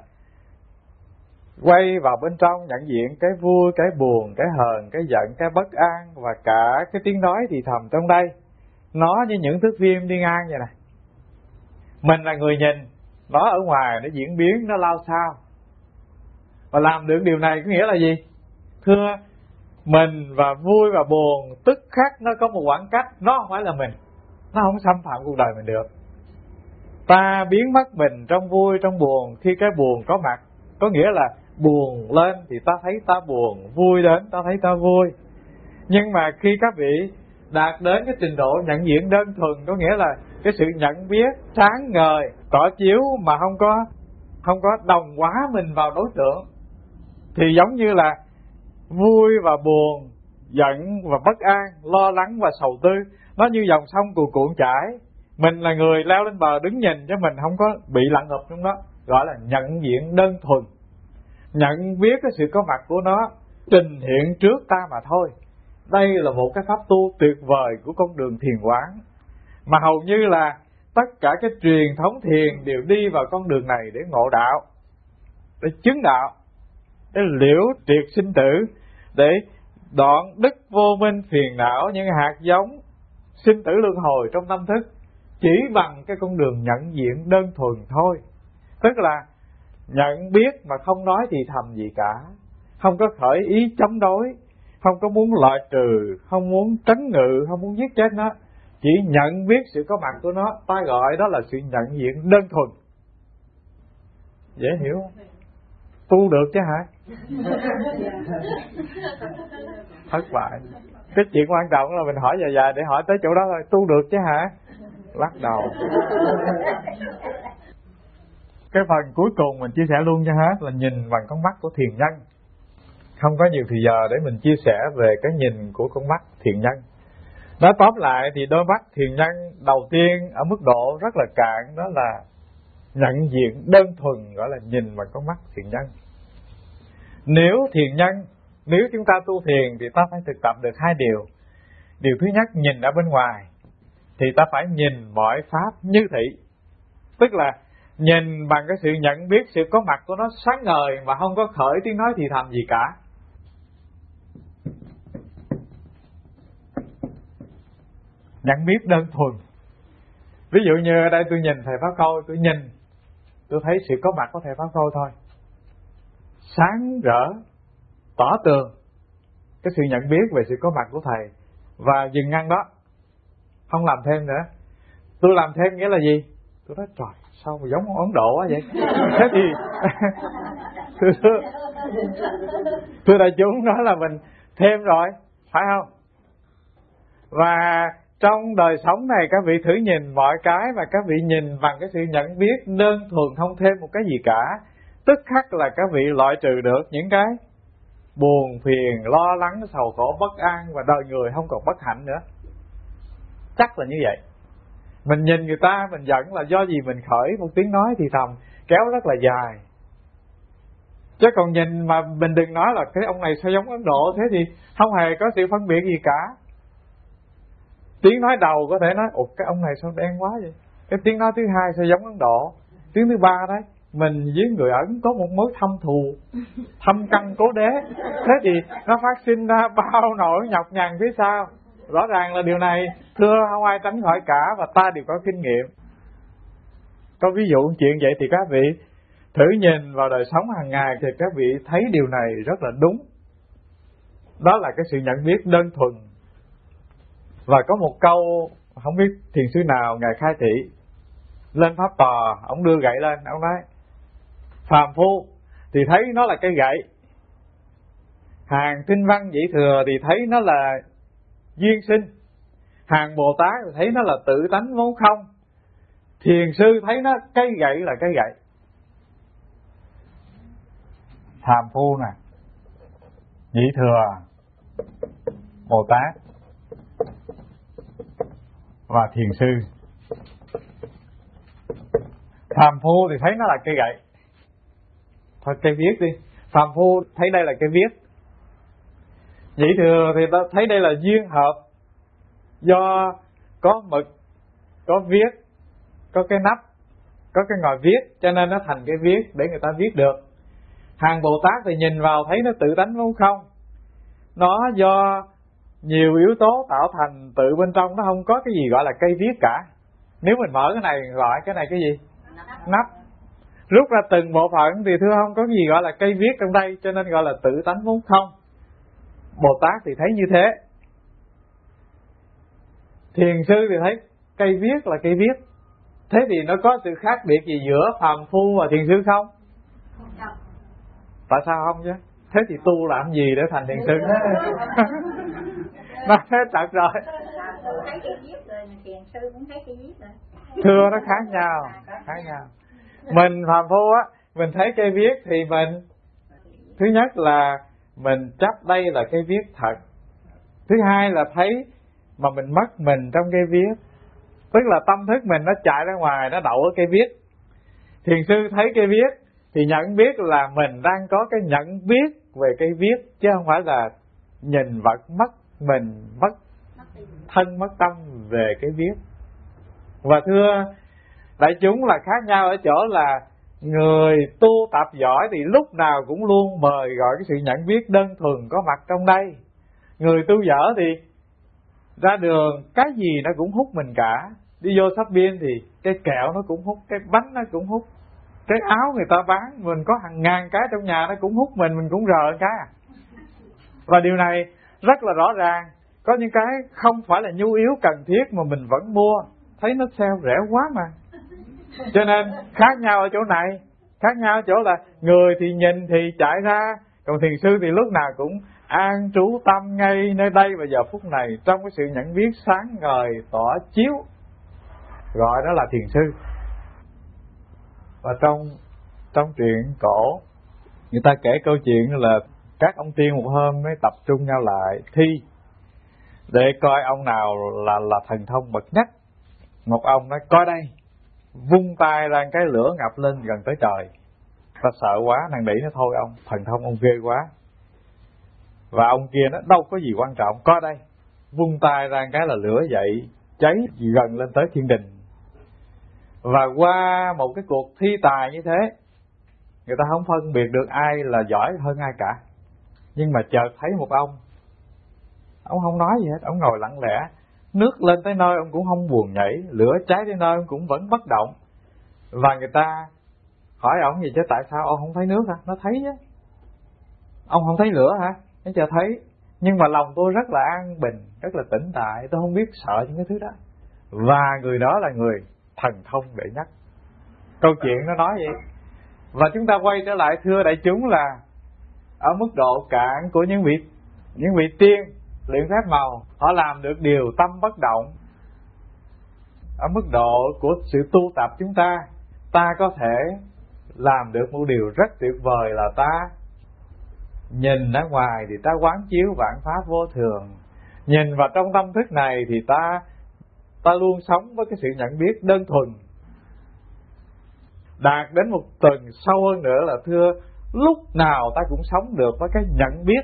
quay vào bên trong, nhận diện cái vui, cái buồn, cái hờn, cái giận, cái bất an và cả cái tiếng nói thì thầm trong đây. Nó như những thước phim đi ngang vậy này. Mình là người nhìn, nó ở ngoài nó diễn biến, nó lao sao. Và làm được điều này có nghĩa là gì? Thưa, mình và vui và buồn tức khắc nó có một khoảng cách, nó không phải là mình, nó không xâm phạm cuộc đời mình được. Ta biến mất mình trong vui trong buồn khi cái buồn có mặt, có nghĩa là buồn lên thì ta thấy ta buồn, vui đến ta thấy ta vui. Nhưng mà khi các vị đạt đến cái trình độ nhận diện đơn thuần, có nghĩa là cái sự nhận biết sáng ngời, tỏ chiếu mà không có đồng hóa mình vào đối tượng, thì giống như là vui và buồn, giận và bất an, lo lắng và sầu tư, nó như dòng sông cuồn cuộn chảy. Mình là người leo lên bờ đứng nhìn, chứ mình không có bị lặn ngập trong đó, gọi là nhận diện đơn thuần. Nhận biết cái sự có mặt của nó trình hiện trước ta mà thôi. Đây là một cái pháp tu tuyệt vời của con đường thiền quán, mà hầu như là tất cả cái truyền thống thiền đều đi vào con đường này để ngộ đạo, để chứng đạo, để liễu triệt sinh tử, để đoạn đức vô minh phiền não, những hạt giống sinh tử luân hồi trong tâm thức, chỉ bằng cái con đường nhận diện đơn thuần thôi. Tức là nhận biết mà không nói thì thầm gì cả, không có khởi ý chống đối, không có muốn loại trừ, không muốn trấn ngự, không muốn giết chết nó, chỉ nhận biết sự có mặt của nó. Ta gọi đó là sự nhận diện đơn thuần. Dễ hiểu không? Tu được chứ hả? Thất bại. Cái chuyện quan trọng là mình hỏi dài để hỏi tới chỗ đó thôi. Tu được chứ hả? Lắc đầu. Cái phần cuối cùng mình chia sẻ luôn cho hết là nhìn bằng con mắt của thiền nhân. Không có nhiều thời giờ để mình chia sẻ về cái nhìn của con mắt thiền nhân. Nói tóm lại thì đôi mắt thiền nhân đầu tiên ở mức độ rất là cạn, đó là nhận diện đơn thuần, gọi là nhìn bằng con mắt thiền nhân. Nếu thiền nhân, nếu chúng ta tu thiền thì ta phải thực tập được hai điều. Điều thứ nhất, nhìn ở bên ngoài thì ta phải nhìn mọi pháp như thị, tức là nhìn bằng cái sự nhận biết sự có mặt của nó sáng ngời mà không có khởi tiếng nói thì thầm gì cả. Nhận biết đơn thuần. Ví dụ như ở đây tôi nhìn thầy Pháp Khôi, tôi nhìn, tôi thấy sự có mặt của thầy Pháp Khôi thôi, sáng rỡ, tỏ tường cái sự nhận biết về sự có mặt của thầy, và dừng ngăn đó, không làm thêm nữa. Tôi làm thêm nghĩa là gì? Tôi nói trời, sao mà giống Ấn Độ quá vậy? Thế thì thưa đại chúng, nói là mình thêm rồi, phải không? Và trong đời sống này các vị thử nhìn mọi cái mà các vị nhìn bằng cái sự nhận biết đơn thuần, không thêm một cái gì cả, tức khắc là các vị loại trừ được những cái buồn phiền, lo lắng, sầu khổ, bất an, và đời người không còn bất hạnh nữa. Chắc là như vậy. Mình nhìn người ta mình giận là do gì? Mình khởi một tiếng nói thì thầm kéo rất là dài. Chứ còn nhìn mà mình đừng nói là cái ông này sao giống Ấn Độ, thế thì không hề có sự phân biệt gì cả. Tiếng nói đầu có thể nói ủa cái ông này sao đen quá vậy, cái tiếng nói thứ hai sao giống Ấn Độ, tiếng thứ ba đấy mình với người Ấn có một mối thâm thù, thâm căn cố đế, thế thì nó phát sinh ra bao nỗi nhọc nhằn phía sau. Rõ ràng là điều này thưa không ai tránh khỏi cả, và ta đều có kinh nghiệm. Có ví dụ chuyện vậy thì các vị thử nhìn vào đời sống hàng ngày thì các vị thấy điều này rất là đúng. Đó là cái sự nhận biết đơn thuần. Và có một câu không biết thiền sư nào ngài Khai Thị lên pháp tòa, ông đưa gậy lên, ông nói phàm phu thì thấy nó là cây gậy, hàng tinh văn dĩ thừa thì thấy nó là duyên sinh, hàng Bồ Tát thì thấy nó là tự tánh vốn không, thiền sư thấy nó cây gậy là cây gậy. Phàm phu nè, nhị thừa, Bồ Tát, và thiền sư. Phàm phu thì thấy nó là cây gậy, thôi cây viết đi. Phàm phu thấy đây là cây viết. Nhị thừa thì ta thấy đây là duyên hợp, do có mực, có viết, có cái nắp, có cái ngòi viết, cho nên nó thành cái viết để người ta viết được. Hàng Bồ Tát thì nhìn vào thấy nó tự tánh vốn không, nó do nhiều yếu tố tạo thành, tự bên trong nó không có cái gì gọi là cây viết cả. Nếu mình mở cái này gọi cái này cái gì? Nắp. Rút ra từng bộ phận thì thưa không có gì gọi là cây viết trong đây, cho nên gọi là tự tánh vốn không. Bồ Tát thì thấy như thế. Thiền sư thì thấy cây viết là cây viết. Thế thì nó có sự khác biệt gì giữa phàm phu và thiền sư không? Tại sao không chứ? Thế thì tu làm gì để thành thiền sư? Nói thế thật rồi. Thưa nó khác nhau, khác nhau. Mình phàm phu á, mình thấy cây viết thì mình thứ nhất là mình chấp đây là cây viết thật. Thứ hai là thấy mà mình mất mình trong cây viết, tức là tâm thức mình nó chạy ra ngoài, nó đậu ở cây viết. Thiền sư thấy cây viết thì nhận biết là mình đang có cái nhận biết về cây viết, chứ không phải là nhìn vật mất mình, mất thân mất tâm về cái viết. Và thưa đại chúng là khác nhau ở chỗ là người tu tập giỏi thì lúc nào cũng luôn mời gọi cái sự nhận biết đơn thuần có mặt trong đây. Người tu dở thì ra đường cái gì nó cũng hút mình cả. Đi vô shopping thì cái kẹo nó cũng hút, cái bánh nó cũng hút, cái áo người ta bán mình có hàng ngàn cái trong nhà nó cũng hút mình cũng rờ cái à. Và điều này rất là rõ ràng. Có những cái không phải là nhu yếu cần thiết mà mình vẫn mua, thấy nó sale rẻ quá mà. Cho nên khác nhau ở chỗ này. Khác nhau ở chỗ là người thì nhìn thì chạy ra, còn thiền sư thì lúc nào cũng an trú tâm ngay nơi đây và giờ phút này, trong cái sự nhận biết sáng ngời tỏ chiếu, gọi đó là thiền sư. Và trong truyện cổ, người ta kể câu chuyện là các ông tiên một hôm mới tập trung nhau lại thi để coi ông nào là thần thông bậc nhất. Một ông nói coi đây, vung tay ra cái lửa ngập lên gần tới trời. Ta sợ quá, năn nỉ nó thôi ông, thần thông ông ghê quá. Và ông kia nó đâu có gì quan trọng, coi đây, vung tay ra cái là lửa dậy cháy gần lên tới thiên đình. Và qua một cái cuộc thi tài như thế, người ta không phân biệt được ai là giỏi hơn ai cả. Nhưng mà chợt thấy một ông không nói gì hết, ông ngồi lặng lẽ. Nước lên tới nơi ông cũng không buồn nhảy, lửa cháy tới nơi ông cũng vẫn bất động. Và người ta hỏi ông gì chứ, tại sao ông không thấy nước hả? Nó thấy chứ. Ông không thấy lửa hả? Nó chờ thấy. Nhưng mà lòng tôi rất là an bình, rất là tĩnh tại, tôi không biết sợ những cái thứ đó. Và người đó là người thần thông đệ nhất. Câu chuyện nó nói vậy. Và chúng ta quay trở lại thưa đại chúng là ở mức độ cạn của những vị tiên luyện phép màu, họ làm được điều tâm bất động. Ở mức độ của sự tu tập chúng ta có thể làm được một điều rất tuyệt vời là ta nhìn ở ngoài thì ta quán chiếu vạn pháp vô thường. Nhìn vào trong tâm thức này thì ta luôn sống với cái sự nhận biết đơn thuần. Đạt đến một tầng sâu hơn nữa là thưa, lúc nào ta cũng sống được với cái nhận biết.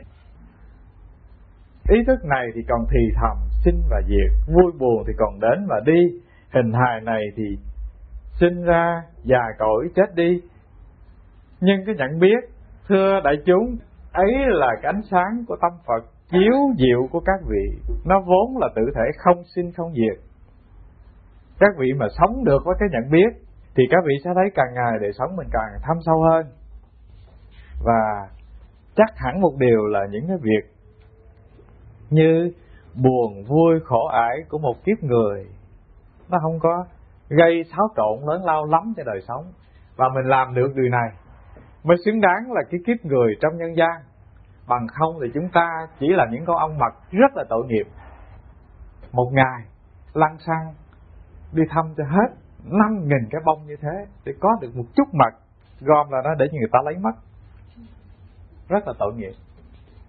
Ý thức này thì còn thì thầm, sinh và diệt, vui buồn thì còn đến và đi. Hình hài này thì sinh ra, già cỗi, chết đi. Nhưng cái nhận biết, thưa đại chúng, ấy là cái ánh sáng của tâm Phật, chiếu diệu của các vị. Nó vốn là tự thể không sinh không diệt. Các vị mà sống được với cái nhận biết thì các vị sẽ thấy càng ngày đời sống mình càng thâm sâu hơn. Và chắc hẳn một điều là những cái việc như buồn, vui, khổ ải của một kiếp người nó không có gây xáo trộn lớn lao lắm cho đời sống. Và mình làm được điều này mới xứng đáng là cái kiếp người trong nhân gian. Bằng không thì chúng ta chỉ là những con ong mật rất là tội nghiệp. Một ngày lăn xăng đi thăm cho hết 5.000 cái bông như thế để có được một chút mật, gom là nó để cho người ta lấy mất. Rất là tội nghiệp.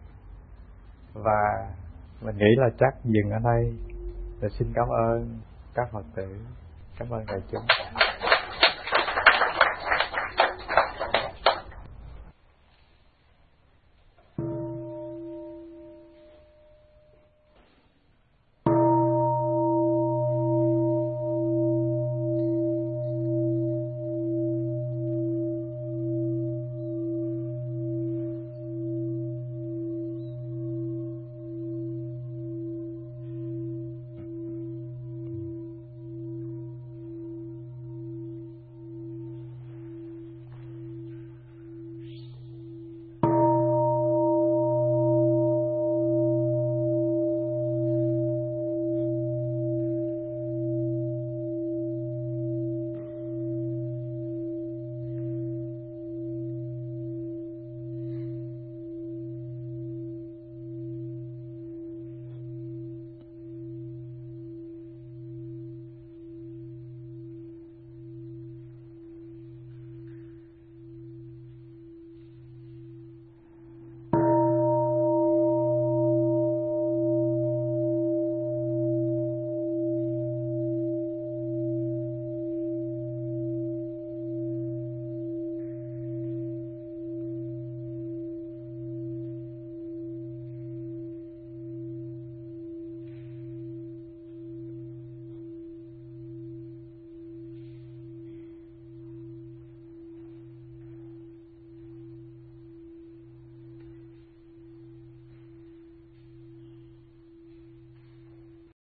Và mình nghĩ là chắc dừng ở đây. Và xin cảm ơn các Phật tử. Cảm ơn đại chúng.